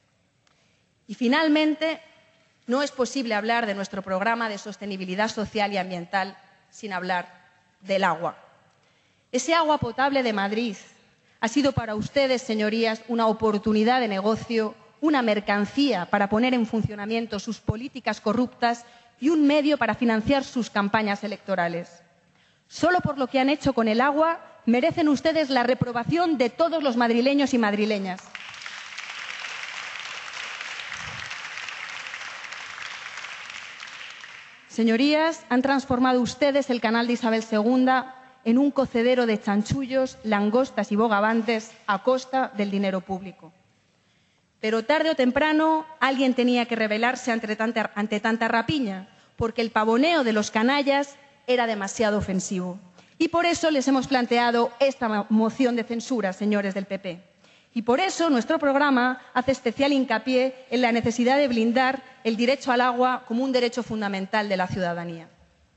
Y, finalmente, no es posible hablar de nuestro programa de sostenibilidad social y ambiental sin hablar del agua. Ese agua potable de Madrid ha sido para ustedes, señorías, una oportunidad de negocio, una mercancía para poner en funcionamiento sus políticas corruptas y un medio para financiar sus campañas electorales. Solo por lo que han hecho con el agua merecen ustedes la reprobación de todos los madrileños y madrileñas. Señorías, han transformado ustedes el canal de Isabel segunda en un cocedero de chanchullos, langostas y bogavantes a costa del dinero público. Pero tarde o temprano alguien tenía que rebelarse ante tanta, ante tanta rapiña, porque el pavoneo de los canallas era demasiado ofensivo. Y por eso les hemos planteado esta moción de censura, señores del P P. Y por eso nuestro programa hace especial hincapié en la necesidad de blindar el derecho al agua como un derecho fundamental de la ciudadanía.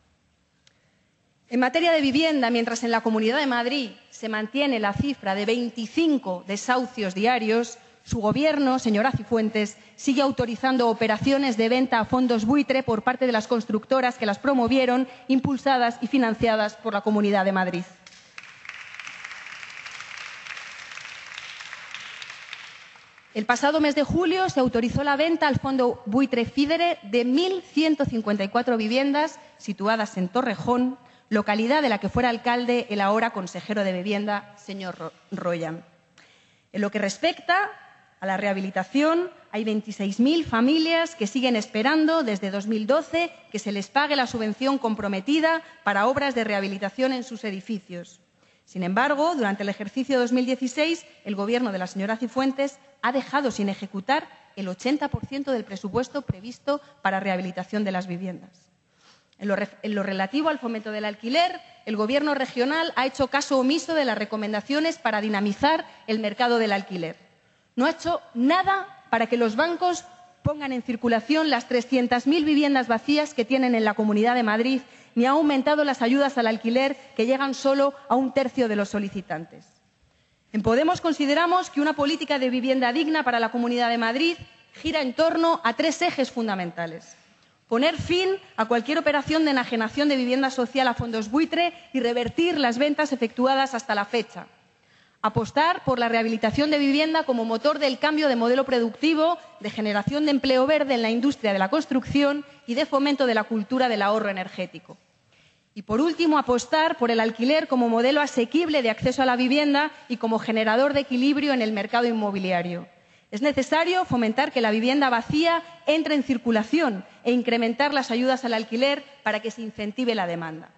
En materia de vivienda, mientras en la Comunidad de Madrid se mantiene la cifra de veinticinco desahucios diarios, su Gobierno, señora Cifuentes, sigue autorizando operaciones de venta a fondos buitre por parte de las constructoras que las promovieron, impulsadas y financiadas por la Comunidad de Madrid. El pasado mes de julio se autorizó la venta al fondo buitre Fidere de mil ciento cincuenta y cuatro viviendas situadas en Torrejón, localidad de la que fuera alcalde el ahora consejero de Vivienda, señor Royan. En lo que respecta a la rehabilitación, hay veintiséis mil familias que siguen esperando desde dos mil doce que se les pague la subvención comprometida para obras de rehabilitación en sus edificios. Sin embargo, durante el ejercicio dos mil dieciséis, el Gobierno de la señora Cifuentes ha dejado sin ejecutar el ochenta por ciento del presupuesto previsto para rehabilitación de las viviendas. En lo, en lo relativo al fomento del alquiler, el Gobierno regional ha hecho caso omiso de las recomendaciones para dinamizar el mercado del alquiler. No ha hecho nada para que los bancos pongan en circulación las trescientas mil viviendas vacías que tienen en la Comunidad de Madrid, ni ha aumentado las ayudas al alquiler, que llegan solo a un tercio de los solicitantes. En Podemos consideramos que una política de vivienda digna para la Comunidad de Madrid gira en torno a tres ejes fundamentales. Poner fin a cualquier operación de enajenación de vivienda social a fondos buitre y revertir las ventas efectuadas hasta la fecha. Apostar por la rehabilitación de vivienda como motor del cambio de modelo productivo, de generación de empleo verde en la industria de la construcción y de fomento de la cultura del ahorro energético. Y, por último, apostar por el alquiler como modelo asequible de acceso a la vivienda y como generador de equilibrio en el mercado inmobiliario. Es necesario fomentar que la vivienda vacía entre en circulación e incrementar las ayudas al alquiler para que se incentive la demanda.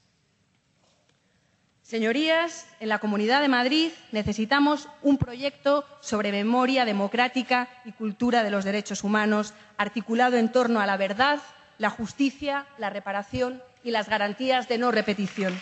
Señorías, en la Comunidad de Madrid necesitamos un proyecto sobre memoria democrática y cultura de los derechos humanos, articulado en torno a la verdad, la justicia, la reparación y las garantías de no repetición.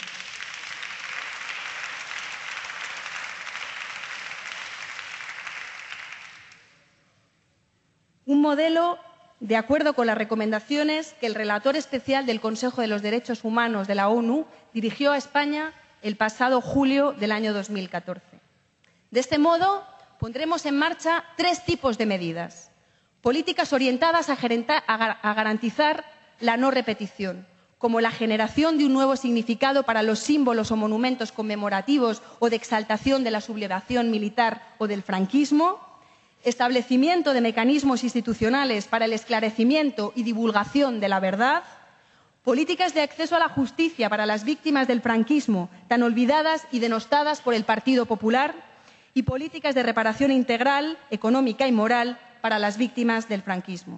Un modelo de acuerdo con las recomendaciones que el relator especial del Consejo de los Derechos Humanos de la ONU dirigió a España el pasado julio del año dos mil catorce. De este modo, pondremos en marcha tres tipos de medidas. Políticas orientadas a, a garantizar la no repetición, como la generación de un nuevo significado para los símbolos o monumentos conmemorativos o de exaltación de la sublevación militar o del franquismo, establecimiento de mecanismos institucionales para el esclarecimiento y divulgación de la verdad, políticas de acceso a la justicia para las víctimas del franquismo, tan olvidadas y denostadas por el Partido Popular, y políticas de reparación integral, económica y moral para las víctimas del franquismo.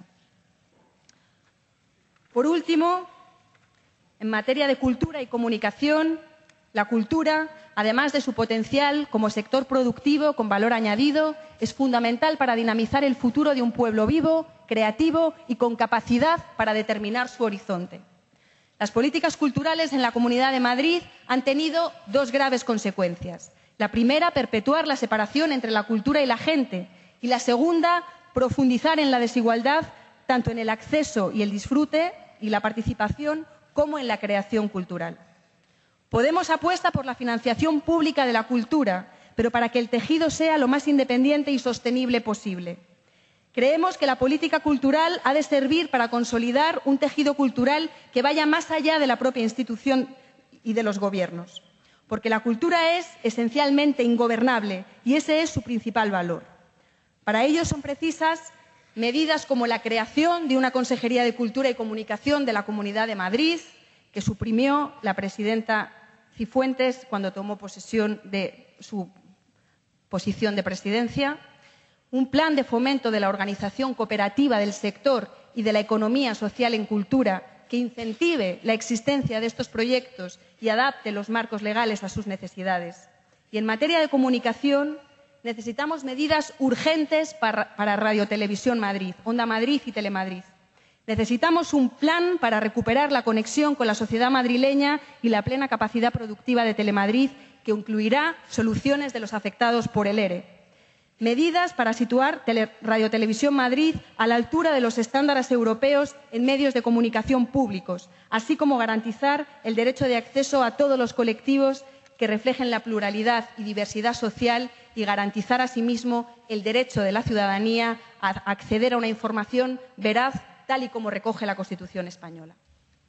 Por último, en materia de cultura y comunicación, la cultura, además de su potencial como sector productivo con valor añadido, es fundamental para dinamizar el futuro de un pueblo vivo, creativo y con capacidad para determinar su horizonte. Las políticas culturales en la Comunidad de Madrid han tenido dos graves consecuencias. La primera, perpetuar la separación entre la cultura y la gente. Y la segunda, profundizar en la desigualdad, tanto en el acceso y el disfrute y la participación, como en la creación cultural. Podemos apuesta por la financiación pública de la cultura, pero para que el tejido sea lo más independiente y sostenible posible. Creemos que la política cultural ha de servir para consolidar un tejido cultural que vaya más allá de la propia institución y de los gobiernos, porque la cultura es esencialmente ingobernable y ese es su principal valor. Para ello son precisas medidas como la creación de una Consejería de Cultura y Comunicación de la Comunidad de Madrid, que suprimió la presidenta Cifuentes cuando tomó posesión de su posición de presidencia, un plan de fomento de la organización cooperativa del sector y de la economía social en cultura, que incentive la existencia de estos proyectos y adapte los marcos legales a sus necesidades. Y en materia de comunicación, necesitamos medidas urgentes para, para Radio Televisión Madrid, Onda Madrid y Telemadrid. Necesitamos un plan para recuperar la conexión con la sociedad madrileña y la plena capacidad productiva de Telemadrid, que incluirá soluciones de los afectados por el ERE. Medidas para situar Tele, Radio Televisión Madrid a la altura de los estándares europeos en medios de comunicación públicos, así como garantizar el derecho de acceso a todos los colectivos que reflejen la pluralidad y diversidad social y garantizar asimismo el derecho de la ciudadanía a acceder a una información veraz, tal y como recoge la Constitución española.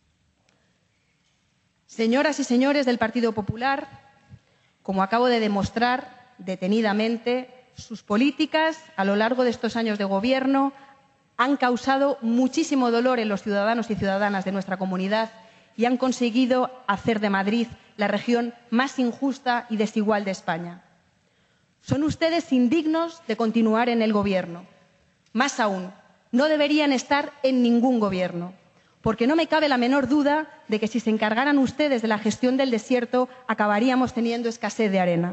Señoras y señores del Partido Popular, como acabo de demostrar detenidamente, sus políticas a lo largo de estos años de gobierno han causado muchísimo dolor en los ciudadanos y ciudadanas de nuestra comunidad y han conseguido hacer de Madrid la región más injusta y desigual de España. Son ustedes indignos de continuar en el gobierno. Más aún, no deberían estar en ningún gobierno, porque no me cabe la menor duda de que si se encargaran ustedes de la gestión del desierto, acabaríamos teniendo escasez de arena.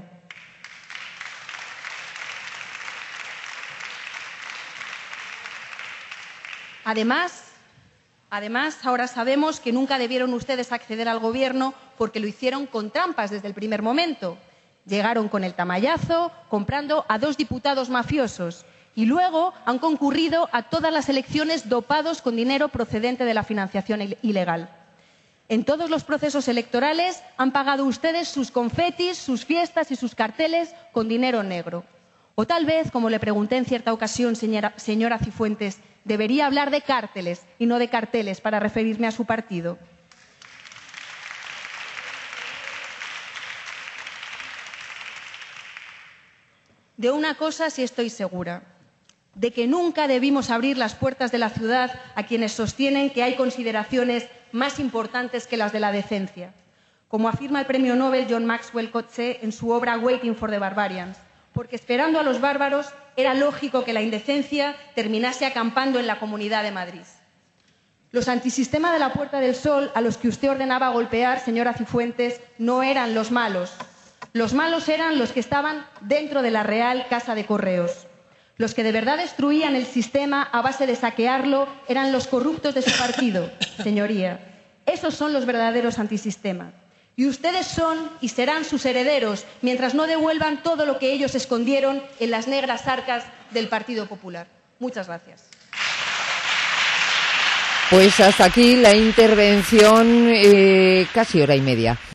Además, además, ahora sabemos que nunca debieron ustedes acceder al gobierno porque lo hicieron con trampas desde el primer momento. Llegaron con el tamallazo, comprando a dos diputados mafiosos y luego han concurrido a todas las elecciones dopados con dinero procedente de la financiación ilegal. En todos los procesos electorales han pagado ustedes sus confetis, sus fiestas y sus carteles con dinero negro. O tal vez, como le pregunté en cierta ocasión, señora, señora Cifuentes, debería hablar de cárteles y no de carteles para referirme a su partido. De una cosa sí estoy segura, de que nunca debimos abrir las puertas de la ciudad a quienes sostienen que hay consideraciones más importantes que las de la decencia, como afirma el premio Nobel John Maxwell Coetzee en su obra Waiting for the Barbarians, porque esperando a los bárbaros era lógico que la indecencia terminase acampando en la Comunidad de Madrid. Los antisistema de la Puerta del Sol, a los que usted ordenaba golpear, señora Cifuentes, no eran los malos. Los malos eran los que estaban dentro de la Real Casa de Correos. Los que de verdad destruían el sistema a base de saquearlo eran los corruptos de su partido, señoría. Esos son los verdaderos antisistema. Y ustedes son y serán sus herederos mientras no devuelvan todo lo que ellos escondieron en las negras arcas del Partido Popular. Muchas gracias. Pues hasta aquí la intervención, eh, casi hora y media.